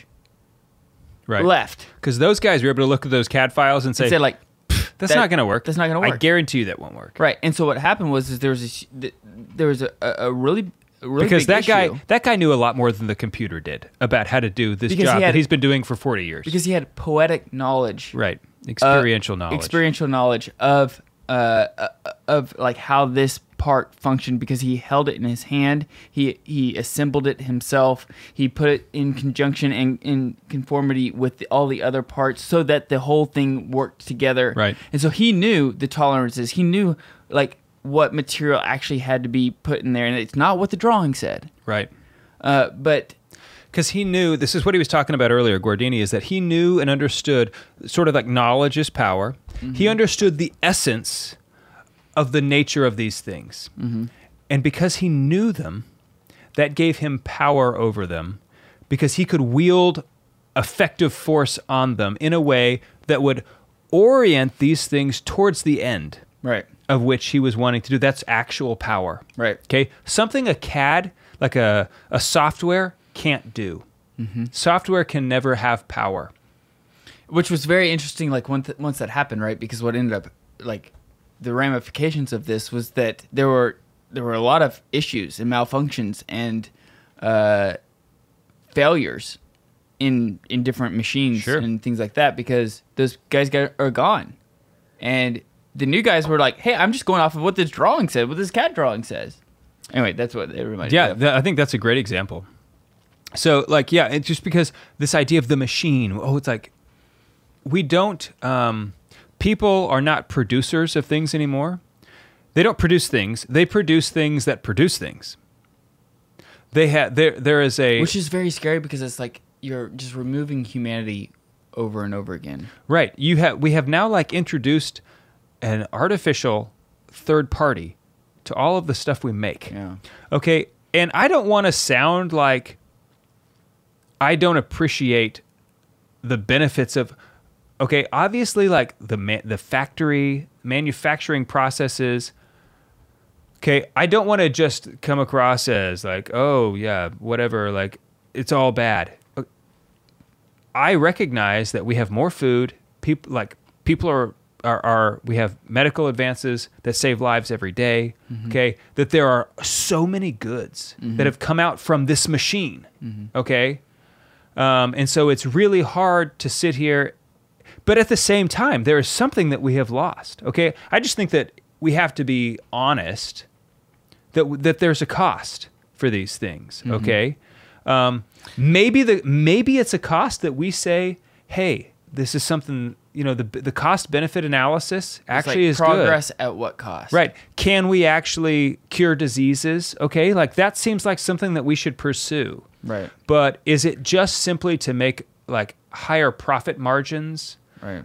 left. Because those guys were able to look at those CAD files and say, like, that's not going to work. That's not going to work. I guarantee you that won't work. Right. And so what happened was there was a really because big that guy knew a lot more than the computer did about how to do this job that he's been doing for 40 years. Because he had poetic knowledge. Right. Experiential knowledge. Experiential knowledge of like how this part functioned, because he held it in his hand. He assembled it himself. He put it in conjunction and in conformity with all the other parts so that the whole thing worked together. Right. And so he knew the tolerances. He knew, like, what material actually had to be put in there, and it's not what the drawing said. Right. But because he knew, this is what he was talking about earlier, Guardini, is that he knew and understood, sort of like knowledge is power. He understood the essence of the nature of these things. And because he knew them, that gave him power over them, because he could wield effective force on them in a way that would orient these things towards the end. Right. Of which he was wanting to do. That's actual power. Right. Okay. Something a CAD, like a software, can't do. Software can never have power. Which was very interesting, like, once that happened, right? Because what ended up, like, the ramifications of this was that there were a lot of issues and malfunctions and failures in different machines and things like that, because those guys are gone. And the new guys were like, hey, I'm just going off of what this drawing said, what this CAD drawing says. Anyway, that's what it reminded me of. I think that's a great example. So, like, yeah, it's just because this idea of the machine, it's like, we don't, people are not producers of things anymore. They don't produce things. They produce things that produce things. There is a... Which is very scary, because it's like you're just removing humanity over and over again. Right. We have now, like, introduced an artificial third party to all of the stuff we make. Yeah. Okay. And I don't want to sound like I don't appreciate the benefits of, okay, obviously, like, the factory manufacturing processes. Okay. I don't want to just come across as like, oh yeah, whatever, like, it's all bad. I recognize that we have more food. People are we have medical advances that save lives every day. Okay, that there are so many goods that have come out from this machine. Okay, and so it's really hard to sit here, but at the same time, there is something that we have lost. Okay, I just think that we have to be honest that there's a cost for these things. Okay, maybe it's a cost that we say, hey, this is something. The cost benefit analysis actually is progress good. At what cost? Right. Can we actually cure diseases? Okay. Like, that seems like something that we should pursue. Right. But is it just simply to make, like, higher profit margins? Right.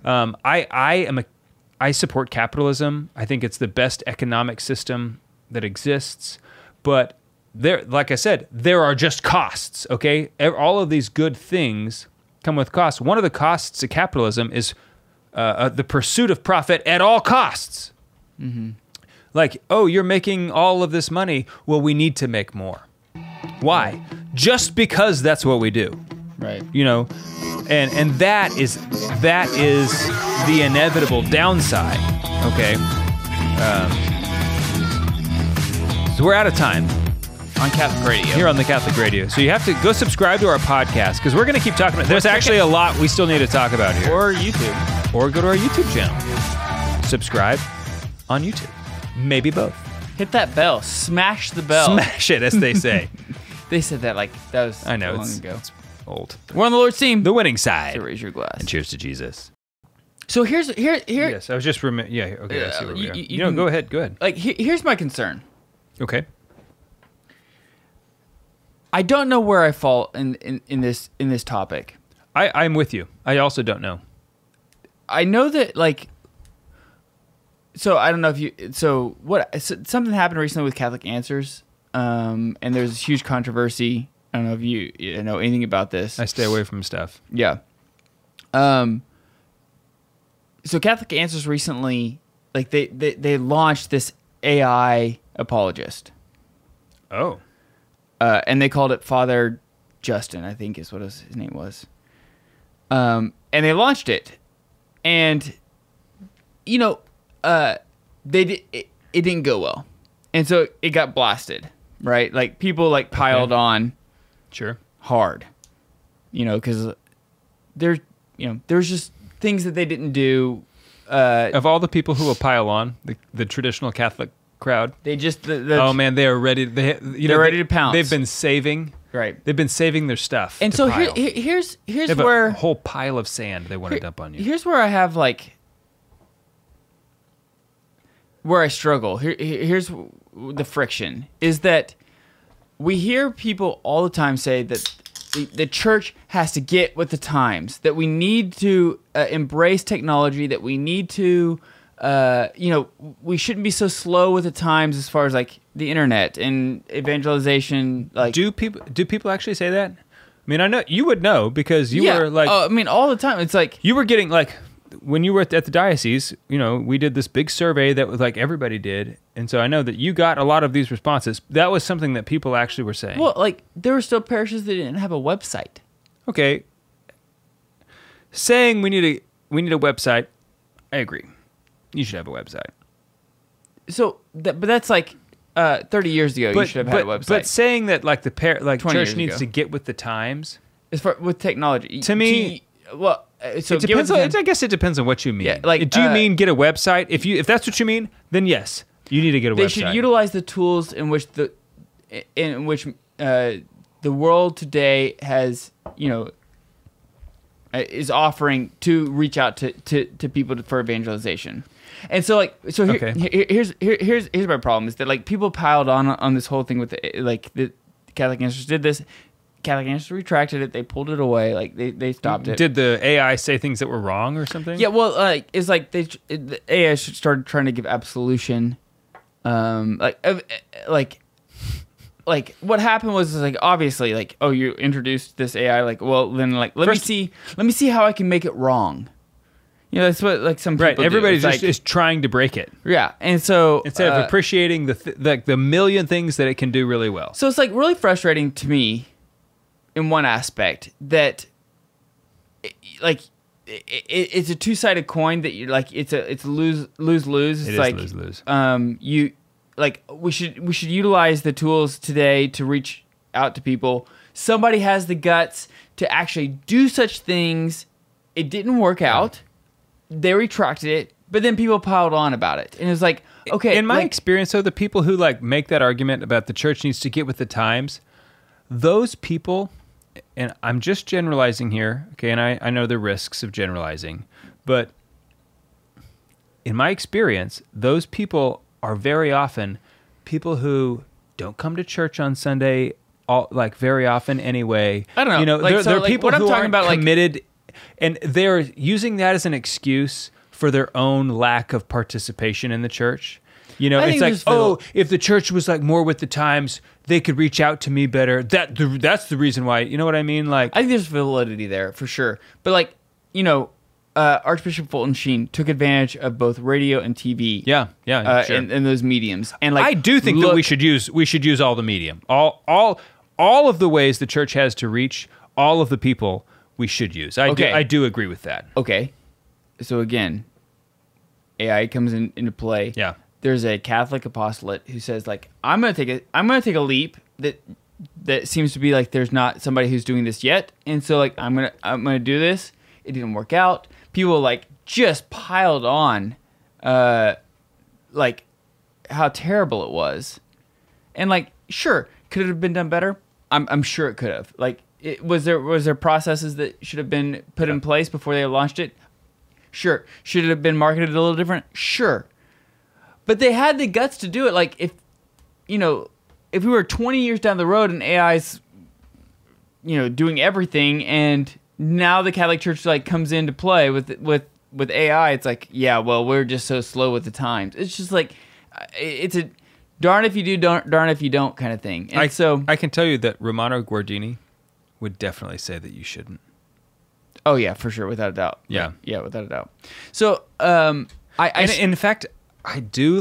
I support capitalism. I think it's the best economic system that exists. But like I said, there are just costs. Okay. All of these good things come with costs. One of the costs of capitalism is the pursuit of profit at all costs. Like, oh, you're making all of this money. Well, we need to make more. Why? Just because that's what we do. Right. And that is the inevitable downside. Okay. So we're out of time. On Catholic Radio. Here on the Catholic Radio. So you have to go subscribe to our podcast, because we're going to keep talking about. There's actually a lot we still need to talk about here. Or YouTube. or go to our YouTube channel. Subscribe on YouTube. Maybe both. Hit that bell. Smash the bell. Smash it, as they say. They said that like that was I know, long it's ago. old. We're on the Lord's team. The winning side. So raise your glass. And cheers to Jesus. So here. Yes, I was just yeah. Okay, I see where we are. you No, can- go ahead. Go ahead. Like here's my concern. Okay. I don't know where I fall in this topic. I'm with you. I also don't know. I know that like. So I don't know if you. So something happened recently with Catholic Answers, and there's this huge controversy. I don't know if you know anything about this. I stay away from stuff. Yeah. So Catholic Answers recently, like they launched this AI apologist, Oh. and they called it Father Justin, I think is what his name was. And they launched it, and you know, it didn't go well, and so it got blasted, right? Like people like piled on Sure. hard, you know, because there's just things that they didn't do. Of all the people who will pile on, the traditional Catholic crowd, They just oh man, they are ready. They're ready to pounce. They've been saving. right. They've been saving their stuff. And to so pile. here's They have where a whole pile of sand they want to dump on you. here's where I have like where I struggle. Here's the friction is that we hear people all the time say that the church has to get with the times, that we need to embrace technology, that we need to, we shouldn't be so slow with the times as far as like the internet and evangelization. Like, Do people actually say that? I mean, I know you would know because you were like, I mean, all the time. It's like, you were getting like, when you were at the diocese, you know, we did this big survey that was like everybody did. And so I know that you got a lot of these responses. That was something that people actually were saying. well, like there were still parishes that didn't have a website. Okay. Saying we need a website, I agree. You should have a website. So, but that's like 30 years ago. You should have had a website. But saying that like the 20 church years needs ago. to get with the times. as far with technology, To me- so It depends. I guess it depends on what you mean. Yeah, like, do you mean get a website? If that's what you mean, then yes, you need to get a they website. should utilize the tools in which the world today has, is offering to reach out to people for evangelization. And so here's my problem is that like people piled on this whole thing with the Catholic Answers did this. Catholic Answers retracted it. They pulled it away. Like they stopped it. Did the AI say things that were wrong or something? Yeah, well, it's like the AI started trying to give absolution. Like what happened was like obviously like, oh, you introduced this AI, like, well then like let me see how I can make it wrong. You know, that's what like some people Right. do. Everybody It's just like, is trying to break it yeah, and so instead of appreciating the million things that it can do really well. so it's like really frustrating to me, in one aspect that, it's a two-sided coin that you like. It's lose. It's It is like lose-lose. we should utilize the tools today to reach out to people. Somebody has the guts to actually do such things. It didn't work out. They retracted it, but then people piled on about it, and it was like, okay. In my like, experience, though, the people who like make that argument about the church needs to get with the times, those people, and I'm just generalizing here, okay, and I know the risks of generalizing, but in my experience, those people are very often people who don't come to church on Sunday, very often anyway. I don't know. You know, Like, they're like, people what I'm who talking aren't about, like- committed, and they're using that as an excuse for their own lack of participation in the church. You know, I it's think like, there's valid- if the church was like more with the times, they could reach out to me better. That's the reason why. You know what I mean? Like, I think there's validity there for sure. But like, Archbishop Fulton Sheen took advantage of both radio and TV. yeah, sure. and those mediums. And like, I do think that we should use all the medium, all of the ways the church has to reach all of the people. We should use. I do agree with that. Okay, so again, AI comes into play. Yeah. There's a Catholic apostolate who says like, I'm gonna take a leap that seems to be like there's not somebody who's doing this yet, and so like I'm gonna do this. It didn't work out. People like just piled on, like how terrible it was, and like sure, could it have been done better? I'm sure it could have. Like, was there processes that should have been put in place before they launched it? Sure. Should it have been marketed a little different? Sure. But they had the guts to do it. Like, if we were 20 years down the road and AI's, doing everything, and now the Catholic Church like comes into play with AI, it's like, yeah, well, we're just so slow with the times. It's just like, it's a darn if you do, darn if you don't kind of thing. And I can tell you that Romano Guardini would definitely say that you shouldn't. Oh yeah, for sure, without a doubt. Yeah, without a doubt. So, in fact, I do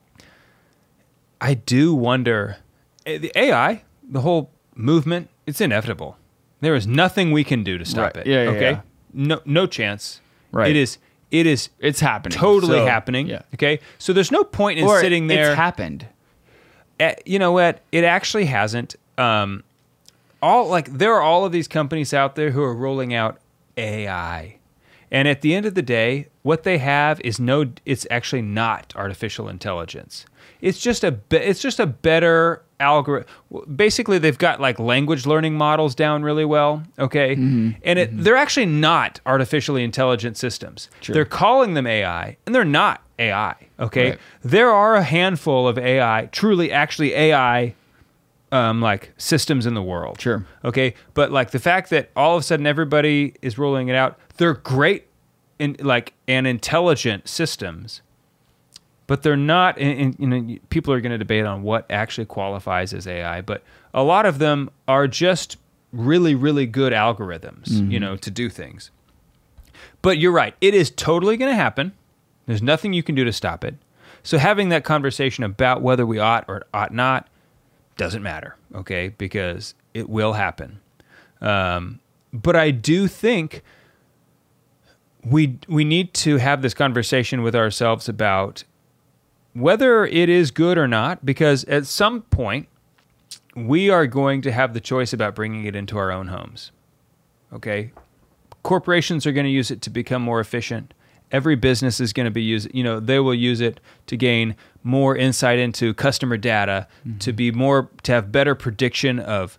wonder, the AI, the whole movement, it's inevitable. There is nothing we can do to stop Right. it. Yeah, okay, yeah. No chance. Right. It is. It's happening. Totally So, happening. Yeah. Okay, so there's no point in Or sitting there. It's happened. You know what? It actually hasn't. There are all of these companies out there who are rolling out AI, and at the end of the day, what they have is it's actually not artificial intelligence. It's just a better algorithm. Basically, they've got like language learning models down really well. Okay, and they're actually not artificially intelligent systems. Sure. They're calling them AI, and they're not AI. Okay, Right. there are a handful of AI, truly actually AI. Like systems in the world. Sure. Okay. But like the fact that all of a sudden everybody is rolling it out, they're great and intelligent systems, but they're not. People are going to debate on what actually qualifies as AI, but a lot of them are just really, really good algorithms, to do things. But you're right. It is totally going to happen. There's nothing you can do to stop it. So having that conversation about whether we ought or ought not doesn't matter, okay? Because it will happen. But I do think we need to have this conversation with ourselves about whether it is good or not, because at some point, we are going to have the choice about bringing it into our own homes, okay? Corporations are going to use it to become more efficient. Every business is going to be they will use it to gain more insight into customer data, to have better prediction of,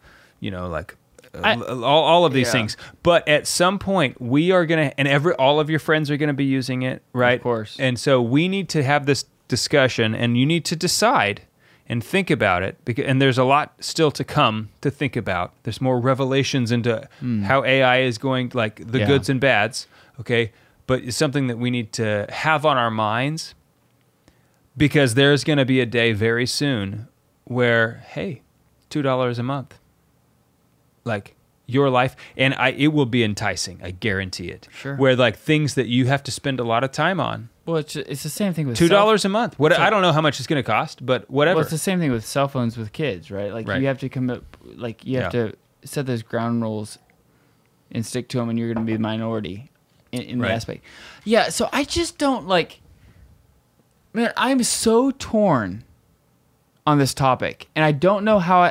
all of these things. But at some point, we are going to, and all of your friends are going to be using it, right? Of course. And so we need to have this discussion, and you need to decide and think about it. And there's a lot still to come to think about. There's more revelations into how AI is going, like the goods and bads, okay? But it's something that we need to have on our minds, because there's going to be a day very soon where, hey, $2 a month, like your life, and it will be enticing. I guarantee it. Sure. Where like things that you have to spend a lot of time on. Well, it's the same thing with $2 a month. I don't know how much it's going to cost, but whatever. Well, it's the same thing with cell phones with kids, right? Like you have to come up, like you have to set those ground rules and stick to them, and you're going to be the minority in the aspect. Yeah, so I just don't man, I'm so torn on this topic, and I don't know how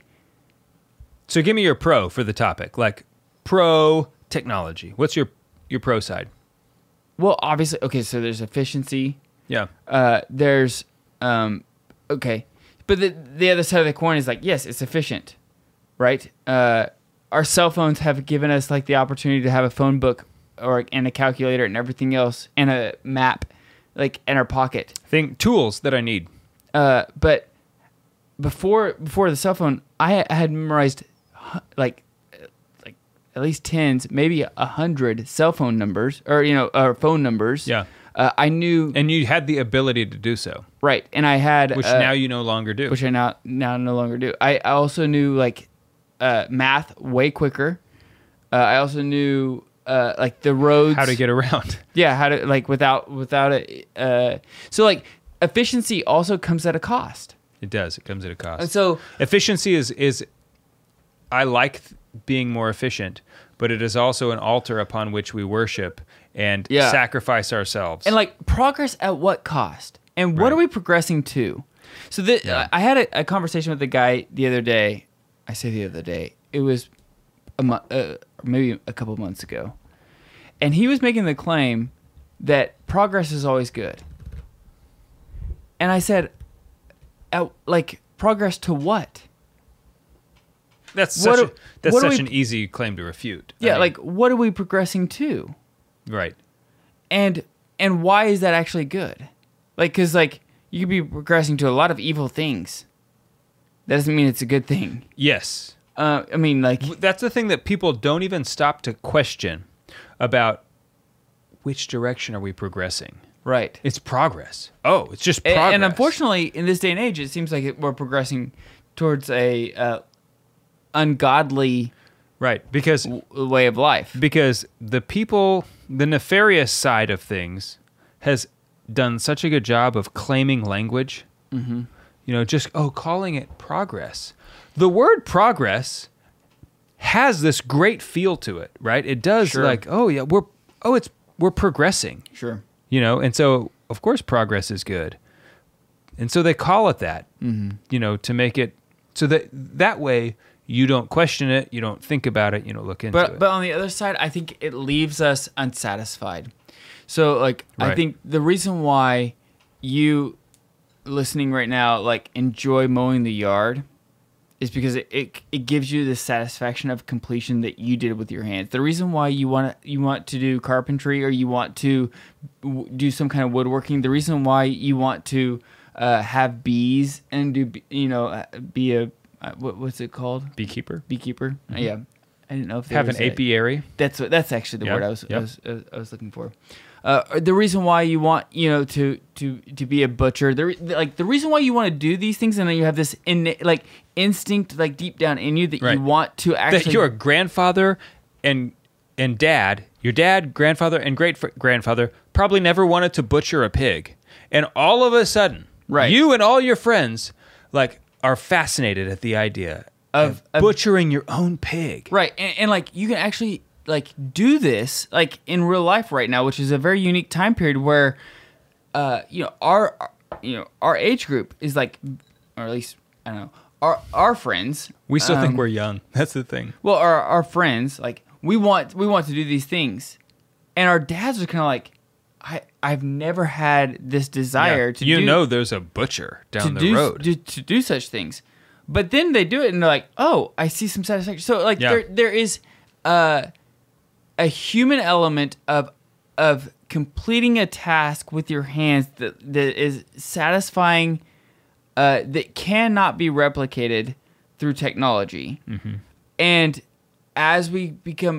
So give me your pro for the topic, like pro technology. What's your pro side? well, obviously, okay, so there's efficiency. Yeah. There's okay. But the other side of the coin is like, yes, it's efficient, right? Our cell phones have given us like the opportunity to have a phone book and a calculator and everything else and a map like in our pocket. Tools that I need. But before the cell phone, I had memorized like at least tens, maybe 100 cell phone numbers or phone numbers. Yeah. I knew, And you had the ability to do so, right, and I had which now you no longer do. which I now no longer do. I also knew like math way quicker. I also knew like the roads, How to get around. yeah, how to like without it. So like efficiency also comes at a cost. It does. It comes at a cost. And so Efficiency is I like being more efficient, but it is also an altar upon which we worship and Yeah. sacrifice ourselves. and like progress at what cost? And what Right. are we progressing to? So I had a conversation with a guy the other day. I say the other day. It was maybe a couple months ago. And he was making the claim that progress is always good. And I said, like, progress to what? That's What such, do- that's what do such we- an easy claim to refute. I Yeah, mean, like, what are we progressing to? right. And why is that actually good? Like, because, like, you could be progressing to a lot of evil things. That doesn't mean it's a good thing. Yes. I mean, like, That's the thing that people don't even stop to question about which direction are we progressing. right. It's progress. Oh, it's just progress. And unfortunately, in this day and age, it seems like we're progressing towards a ungodly right, because way of life. because the people, the nefarious side of things has done such a good job of claiming language. Mm-hmm. You know, just calling it progress. The word progress has this great feel to it, right? It does Sure. like, we're progressing. Sure. You know, and so of course progress is good, and so they call it that. You know, to make it so that way you don't question it, you don't think about it, you don't look into it. But on the other side, I think it leaves us unsatisfied. So, like, I Right. think the reason why you listening right now, like, enjoy mowing the yard is because it gives you the satisfaction of completion that you did with your hands. The reason why you want to do carpentry or you want to do some kind of woodworking, the reason why you want to have bees and be a what's it called? Beekeeper, Beekeeper. Yeah, I didn't know if there have an was a- apiary. That's actually the Yep, word I was yep. I was looking for. The reason why you want to be a butcher, the reason why you want to do these things, and then you have this instinct like deep down in you that Right. you want to actually. That your grandfather and dad, your dad, grandfather, and great grandfather probably never wanted to butcher a pig, and all of a sudden, Right. you and all your friends like are fascinated at the idea of butchering your own pig. Right, and like you can actually like do this like in real life right now, which is a very unique time period where, our age group is like, or at least I don't know, our friends. We still think we're young. That's the thing. Well, our friends, like we want to do these things, and our dads are kind of like, I've never had this desire to do, there's a butcher to down the do road. to do such things, but then they do it and they're like, oh, I see some satisfaction. So like Yeah. there is a human element of completing a task with your hands that is satisfying, that cannot be replicated through technology. And as we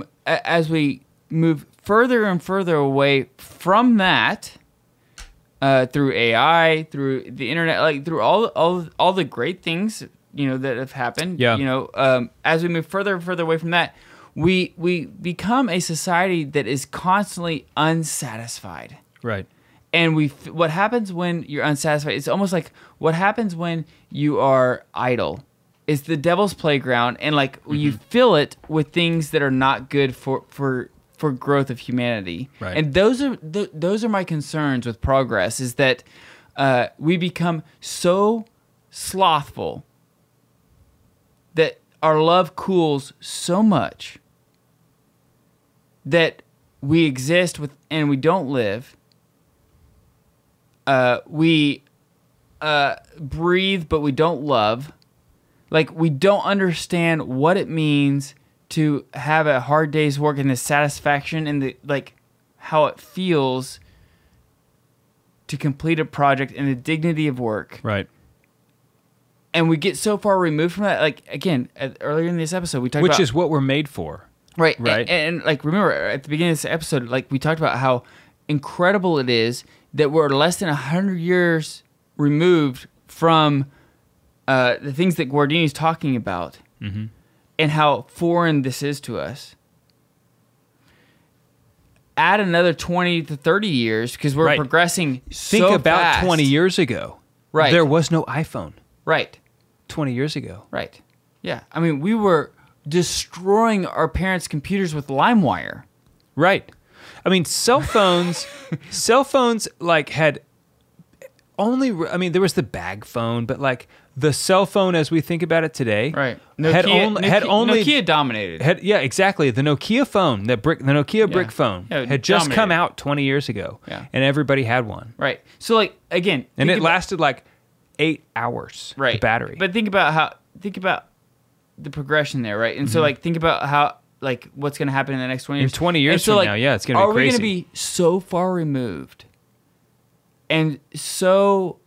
move further and further away from that, through AI, through the internet, like through all the great things that have happened. Yeah. As we move further and further away from that, we become a society that is constantly unsatisfied. Right. And what happens when you're unsatisfied? It's almost like what happens when you are idle. It's the devil's playground, and like you fill it with things that are not good for growth of humanity. Right. And those are my concerns with progress. Is that we become so slothful that our love cools so much that we exist with and we don't live. We breathe, but we don't love. Like, we don't understand what it means to have a hard day's work and the satisfaction and how it feels to complete a project and the dignity of work. Right. And we get so far removed from that. Like, again, earlier in this episode, we talked Which about... is what we're made for. Right. Right. And like, remember, at the beginning of this episode, like, we talked about how incredible it is that we're less than 100 years removed from the things that Guardini's talking about, and how foreign this is to us. Add another 20 to 30 years, because we're Right. progressing Think so about fast. 20 years ago. Right. There was no iPhone Right. 20 years ago. Right. Yeah. I mean, we were destroying our parents' computers with LimeWire. Right. I mean, cell phones like had only, I mean, there was the bag phone, but like the cell phone as we think about it today, Right. Nokia dominated. Yeah, exactly. The Nokia phone, the Nokia brick phone, Yeah, it had just come dominated. out 20 years ago, Yeah. and everybody had one, Right. So like again, and think it about- lasted like 8 hours. right The battery, But think about the progression there, right? And so like think about how like what's going to happen in the next 20 years. In 20 years And so, from like, now, yeah, it's gonna be Are we crazy. going to be so far removed and so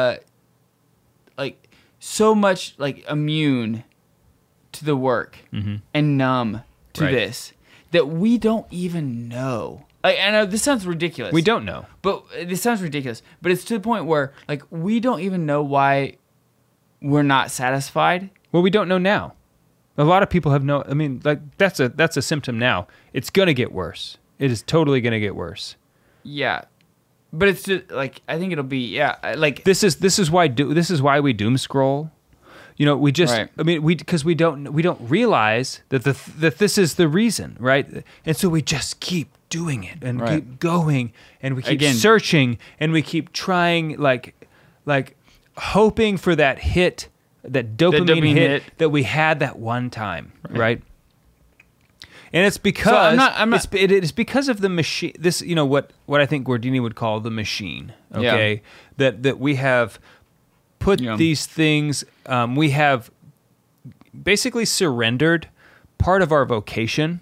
like so much like immune to the work and numb to Right. this that we don't even know. Like, I know this sounds ridiculous. we don't know. But this sounds ridiculous. But it's to the point where like we don't even know why we're not satisfied. Well, we don't know now. A lot of people have no. I mean, like that's a symptom now. It's gonna get worse. It is totally gonna get worse. Yeah. But it's just like I think it'll be like This is why we doom scroll. You know, we just. Right. I mean, because we don't realize that that this is the reason, right? And so we just keep doing it and Right. keep going and we keep Again. searching and we keep trying like hoping for that hit, that dopamine hit that we had that one time, right? And it's because I'm not- it is because of the machine. This, you know, what I think Gordini would call the machine. Okay, that we have put Yeah. these things. We have basically surrendered part of our vocation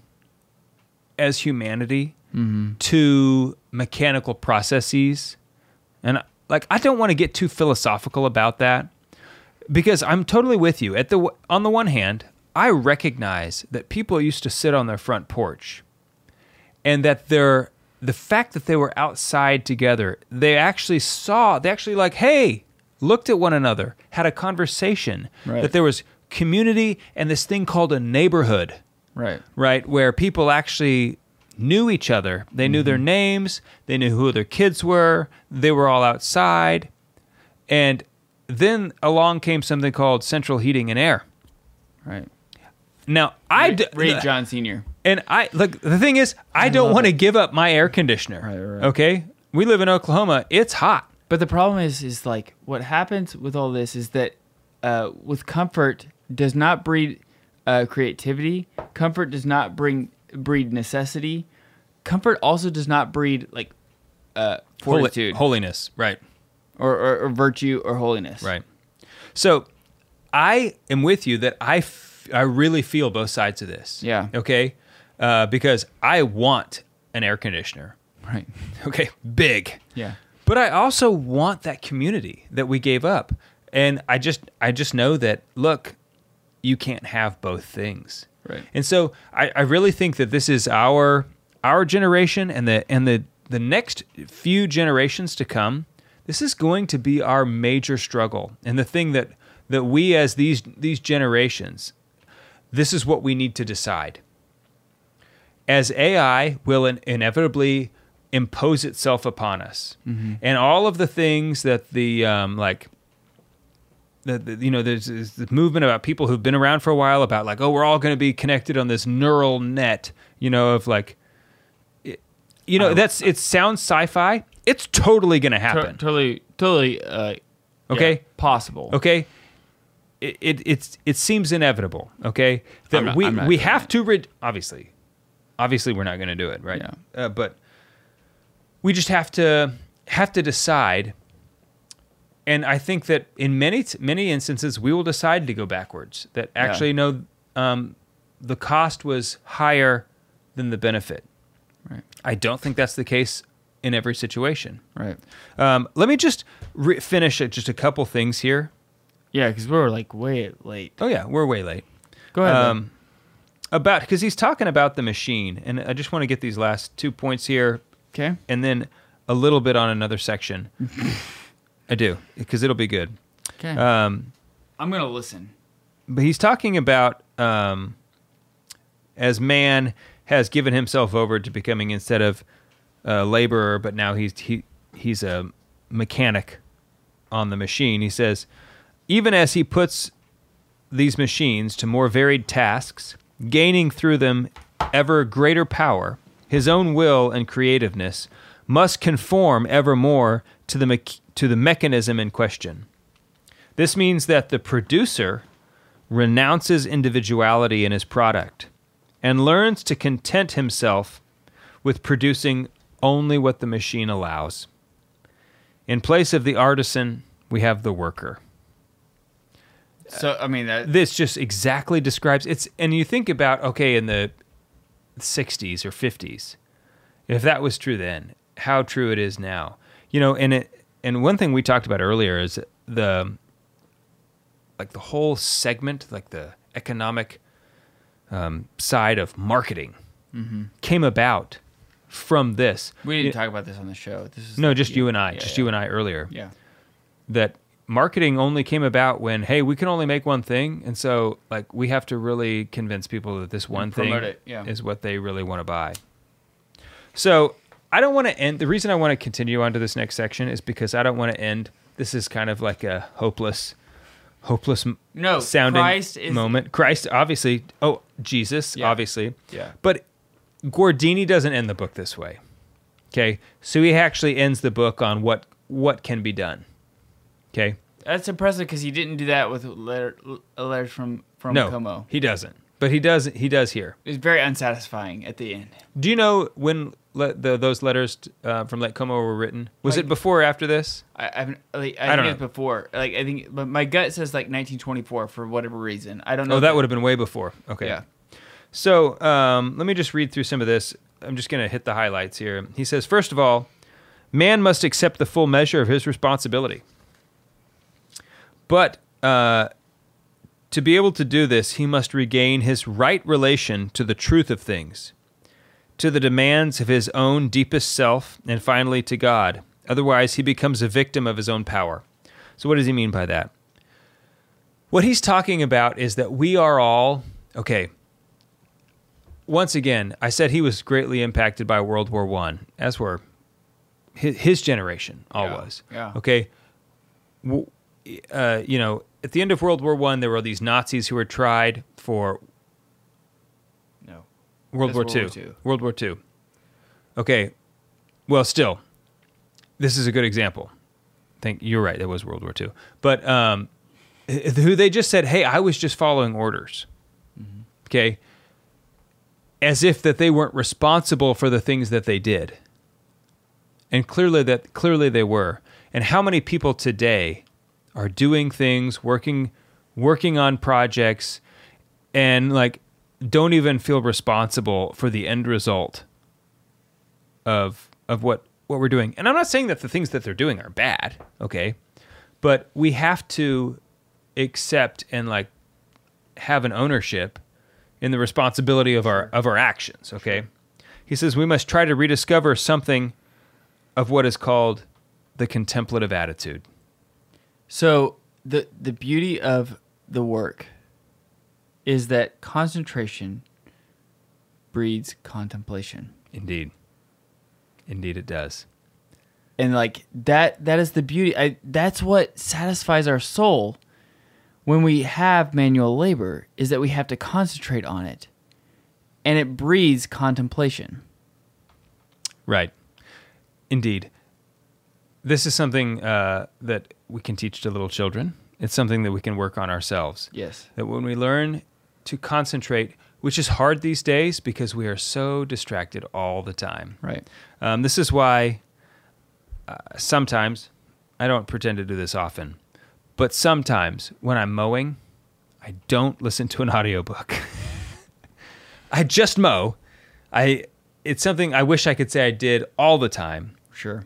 as humanity to mechanical processes, and like I don't want to get too philosophical about that because I'm totally with you. On the one hand, I recognize that people used to sit on their front porch, and that the fact that they were outside together, they actually like, hey, looked at one another, had a conversation, Right. that there was community and this thing called a neighborhood, right, where people actually knew each other. They knew their names, they knew who their kids were, they were all outside, and then along came something called central heating and air. right. Now, Ray John Sr. And the thing is, I don't want to give up my air conditioner. Right. Okay? We live in Oklahoma. It's hot. But the problem is like what happens with all this is that with comfort does not breed creativity. Comfort does not breed necessity. Comfort also does not breed like fortitude Holiness. Right. or virtue or holiness. Right. So I am with you that I really feel both sides of this. Yeah. Okay? Because I want an air conditioner. Right. Okay? Big. Yeah. But I also want that community that we gave up. And I just know that, look, you can't have both things. Right. And so I really think that this is our generation and the next few generations to come. This is going to be our major struggle. And the thing that we as these generations, this is what we need to decide. As AI will inevitably impose itself upon us, and all of the things that there's this movement about people who've been around for a while about like, oh, we're all going to be connected on this neural net, of like, it sounds sci-fi. It's totally going to happen. Totally. Okay? Yeah, possible. Okay. It seems inevitable. Okay, that I'm not we doing have it. to obviously we're not going to do it, right? Yeah. But we just have to decide. And I think that in many instances we will decide to go backwards. That actually the cost was higher than the benefit. Right. I don't think that's the case in every situation. Right. Let me just finish just a couple things here. Yeah, because we were like way late. Oh yeah, we're way late. Go ahead. Ben. Because he's talking about the machine, and I just want to get these last 2 points here, Okay. and then a little bit on another section. I do, because it'll be good. Okay. I'm gonna listen. But he's talking about as man has given himself over to becoming, instead of a laborer, but now he's a mechanic on the machine. He says, even as he puts these machines to more varied tasks, gaining through them ever greater power, his own will and creativeness must conform ever more to the mechanism in question. This means that the producer renounces individuality in his product and learns to content himself with producing only what the machine allows. In place of the artisan, we have the worker. So I mean that This just exactly describes it's. And you think about, okay, in the 60s or 50s, if that was true then, how true it is now. And one thing we talked about earlier is the whole segment, like the economic side of marketing, came about from this. we didn't talk about this on the show. This is No, just you and I, Yeah, you and I earlier. Yeah. That marketing only came about when, hey, we can only make one thing, and so like we have to really convince people that this one thing promote it, yeah. is what they really want to buy. So I don't want to end. The reason I want to continue on to this next section is because I don't want to end. This is kind of like a hopeless No, sounding Christ is moment. Christ, obviously. Oh, Jesus, Yeah. obviously. Yeah. But Guardini doesn't end the book this way. Okay, so he actually ends the book on what can be done. Okay. That's impressive because he didn't do that with letters from No, Como. he doesn't. But he does here. It was very unsatisfying at the end. Do you know when those letters from Let Como were written? Was Like- it before or after this? I don't think know. it's before. Like I think, but my gut says like 1924 for whatever reason. I don't know. Oh, if that it- would have been way before. Okay. Yeah. So let me just read through some of this. I'm just going to hit the highlights here. He says, first of all, man must accept the full measure of his responsibility. But to be able to do this, he must regain his right relation to the truth of things, to the demands of his own deepest self, and finally to God. Otherwise, he becomes a victim of his own power. So what does he mean by that? What he's talking about is that we are all, okay, once again, I said he was greatly impacted by World War I, as were his generation all Yeah, was. yeah. Okay. At the end of World War I, there were these Nazis who were tried for No. World That's War II. World War II. Okay. Well, still, this is a good example. I think you're right. That was World War II. But who they just said, hey, I was just following orders. Okay. As if that they weren't responsible for the things that they did. And clearly they were. And how many people today are doing things, working on projects, and like don't even feel responsible for the end result of what we're doing. And I'm not saying that the things that they're doing are bad, okay? But we have to accept and like have an ownership in the responsibility of our actions, okay? He says we must try to rediscover something of what is called the contemplative attitude. So the beauty of the work is that concentration breeds contemplation. Indeed it does. And like that is the beauty. That's what satisfies our soul when we have manual labor, is that we have to concentrate on it. And it breeds contemplation. Right. Indeed. This is something that we can teach to little children. It's something that we can work on ourselves. Yes. That when we learn to concentrate, which is hard these days because we are so distracted all the time. Right. This is why sometimes, I don't pretend to do this often, but sometimes when I'm mowing, I don't listen to an audiobook. I just mow. It's something I wish I could say I did all the time. Sure.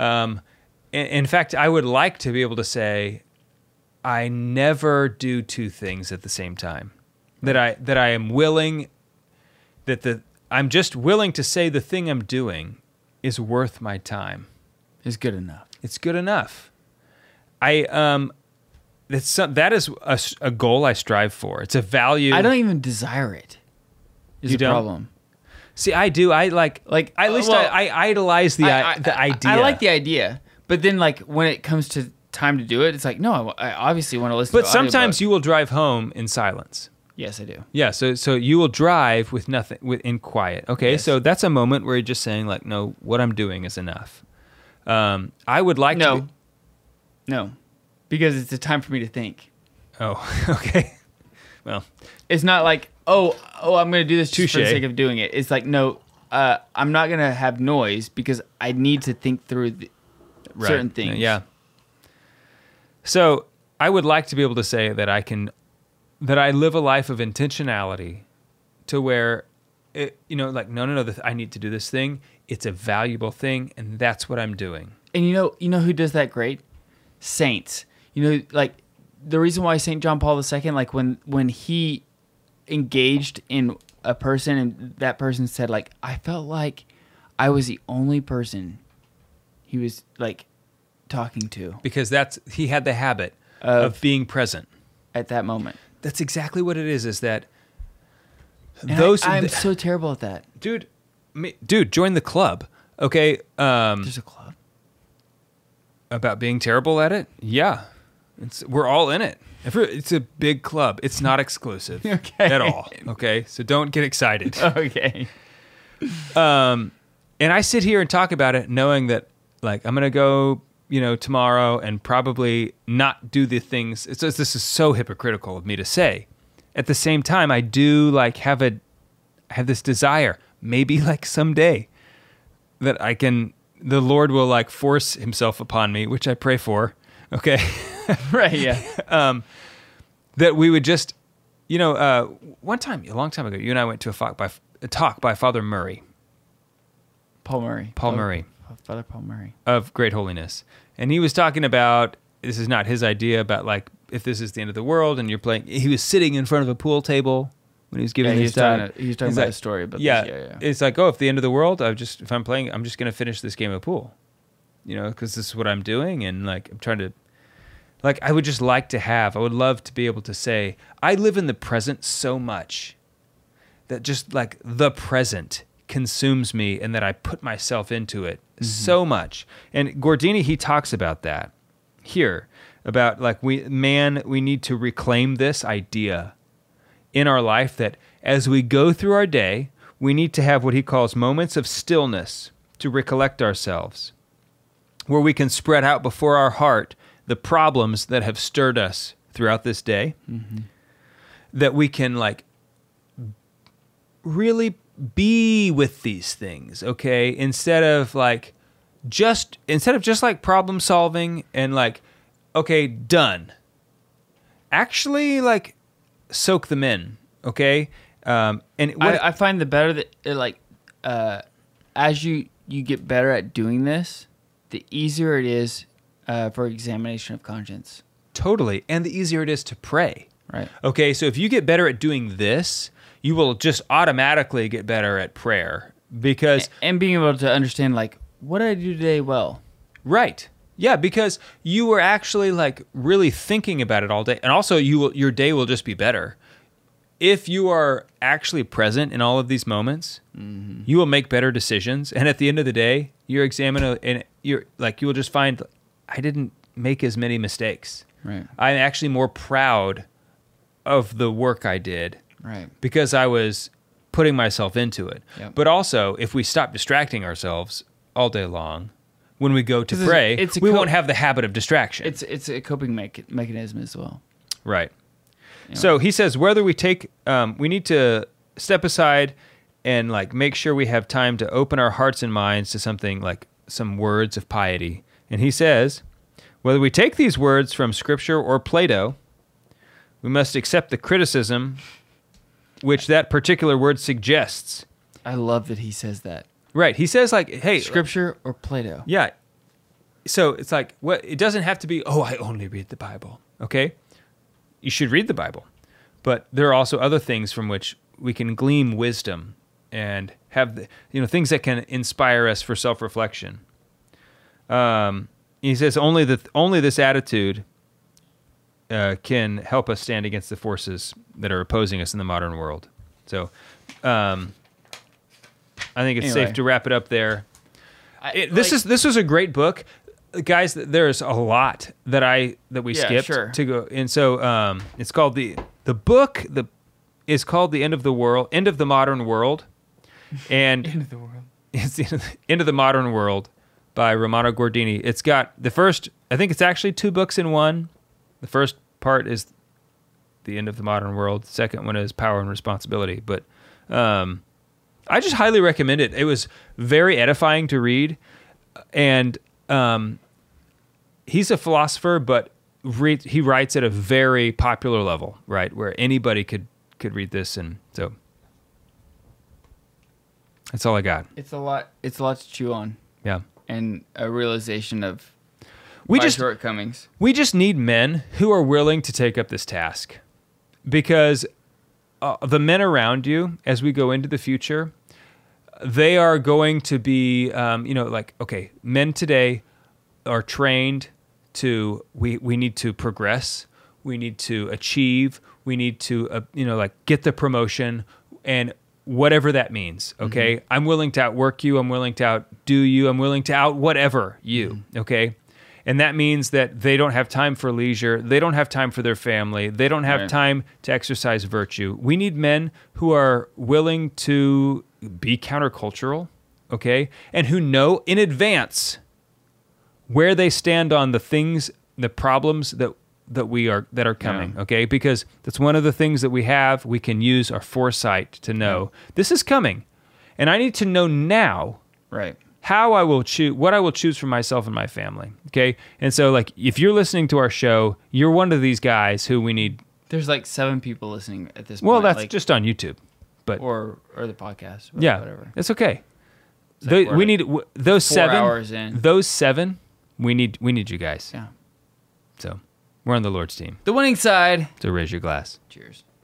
In fact, I would like to be able to say I never do two things at the same time. That I am willing, I'm just willing to say the thing I'm doing is worth my time. It's good enough. It's good enough. That is a goal I strive for. It's a value. I don't even desire it. Is You the don't? problem. See, I do. I idolize the idea. I like the idea, but then like when it comes to time to do it, it's like no. I obviously want to listen. But to sometimes audiobook. you will drive home in silence. Yes, I do. Yeah, so you will drive with nothing, in quiet. Okay, Yes. so that's a moment where you're just saying like, no, what I'm doing is enough. I would like to. No. because it's a time for me to think. Oh, okay. Well, It's not like, oh, I'm going to do this just for the Touche. sake of doing it. It's like, no, I'm not going to have noise because I need to think through certain things. Yeah. So I would like to be able to say that I live a life of intentionality to where, like, no, I need to do this thing. It's a valuable thing, and that's what I'm doing. And you know who does that great? Saints. Like the reason why St. John Paul II, like when he engaged in a person and that person said, like, I felt like I was the only person he was like talking to Because he had the habit of being present. at that moment. That's exactly what it is that And I'm so terrible at that. dude, join the club. Okay. There's a club. About being terrible at it? Yeah. We're all in it. It's a big club. It's not exclusive at all. Okay. So don't get excited. Okay. And I sit here and talk about it knowing that, like, I'm going to go, tomorrow and probably not do the things. This is so hypocritical of me to say. At the same time, I do like have this desire, maybe like someday that the Lord will like force himself upon me, which I pray for. Okay. Right. Yeah. That we would just, one time, a long time ago, you and I went to a talk by Father Murray. Paul Murray. Father Paul Murray. Of Great Holiness. And he was talking about, this is not his idea, about like, if this is the end of the world and you're playing, he was sitting in front of a pool table when he was giving his talk. He was talking about a story about yeah, this. Yeah. It's like, if the end of the world, if I'm playing, I'm just going to finish this game of pool, because this is what I'm doing. And like, I'm trying to, like, I would love to be able to say, I live in the present so much that just like the present consumes me and that I put myself into it so much. And Gordini, he talks about that here, about like we need to reclaim this idea in our life that as we go through our day, we need to have what he calls moments of stillness to recollect ourselves, where we can spread out before our heart the problems that have stirred us throughout this day, that we can like really be with these things, okay? Instead of just like problem solving and like, okay, done. Actually, like, soak them in, okay? And what I find the better that as you get better at doing this, the easier it is for examination of conscience. totally, and the easier it is to pray. Right. Okay, so if you get better at doing this, you will just automatically get better at prayer because And being able to understand, like, what did I do today well? right. Yeah, because you were actually like really thinking about it all day. And also your day will just be better. If you are actually present in all of these moments, you will make better decisions. And at the end of the day, you're examining and you will just find I didn't make as many mistakes. Right. I'm actually more proud of the work I did. Right. Because I was putting myself into it. Yep. But also, if we stop distracting ourselves all day long, when we go to 'Cause pray, we won't have the habit of distraction. It's a coping mechanism as well. Right. You know? So he says whether we need to step aside and like make sure we have time to open our hearts and minds to something like some words of piety. And he says, whether we take these words from Scripture or Plato, we must accept the criticism which that particular word suggests. I love that he says that. Right. He says like, hey, Scripture or Plato. yeah. So it's like, it doesn't have to be, I only read the Bible. Okay. You should read the Bible, but there are also other things from which we can glean wisdom and have things that can inspire us for self-reflection. He says only this attitude can help us stand against the forces that are opposing us in the modern world. So, I think it's Anyway. safe to wrap it up there. This was a great book, guys. There's a lot that we Yeah, skipped sure. to go, and so it's called the book is called The End of the World, End of the Modern World, and End of the world. it's the end of the modern world by Romano Guardini. It's got the first, I think it's actually 2 books in one. The first part is The End of the Modern World. The second one is Power and Responsibility. But I just highly recommend it. It was very edifying to read. And he's a philosopher, but he writes at a very popular level, right? Where anybody could read this. And so that's all I got. It's a lot to chew on. Yeah. And a realization of We my just shortcomings. We just need men who are willing to take up this task, because the men around you, as we go into the future, they are going to be, okay, men today are trained to, we need to progress, we need to achieve, we need to, get the promotion, and whatever that means, okay? Mm-hmm. I'm willing to outwork you, I'm willing to outdo you, I'm willing to out whatever you, okay? And that means that they don't have time for leisure. They don't have time for their family. They don't have time to exercise virtue. We need men who are willing to be countercultural, okay? And who know in advance where they stand on the things, the problems that are coming, okay? Because that's one of the things that we have. We can use our foresight to know this is coming. And I need to know now. Right. How I will choose, what I will choose for myself and my family. Okay, and so like if you're listening to our show, you're one of these guys who we need. There's like 7 people listening at this point. Well, that's just on YouTube, but or the podcast. Or whatever. It's okay. We need those 4 7 hours in. Those 7, we need you guys. Yeah. So we're on the Lord's team. The winning side. So raise your glass. Cheers.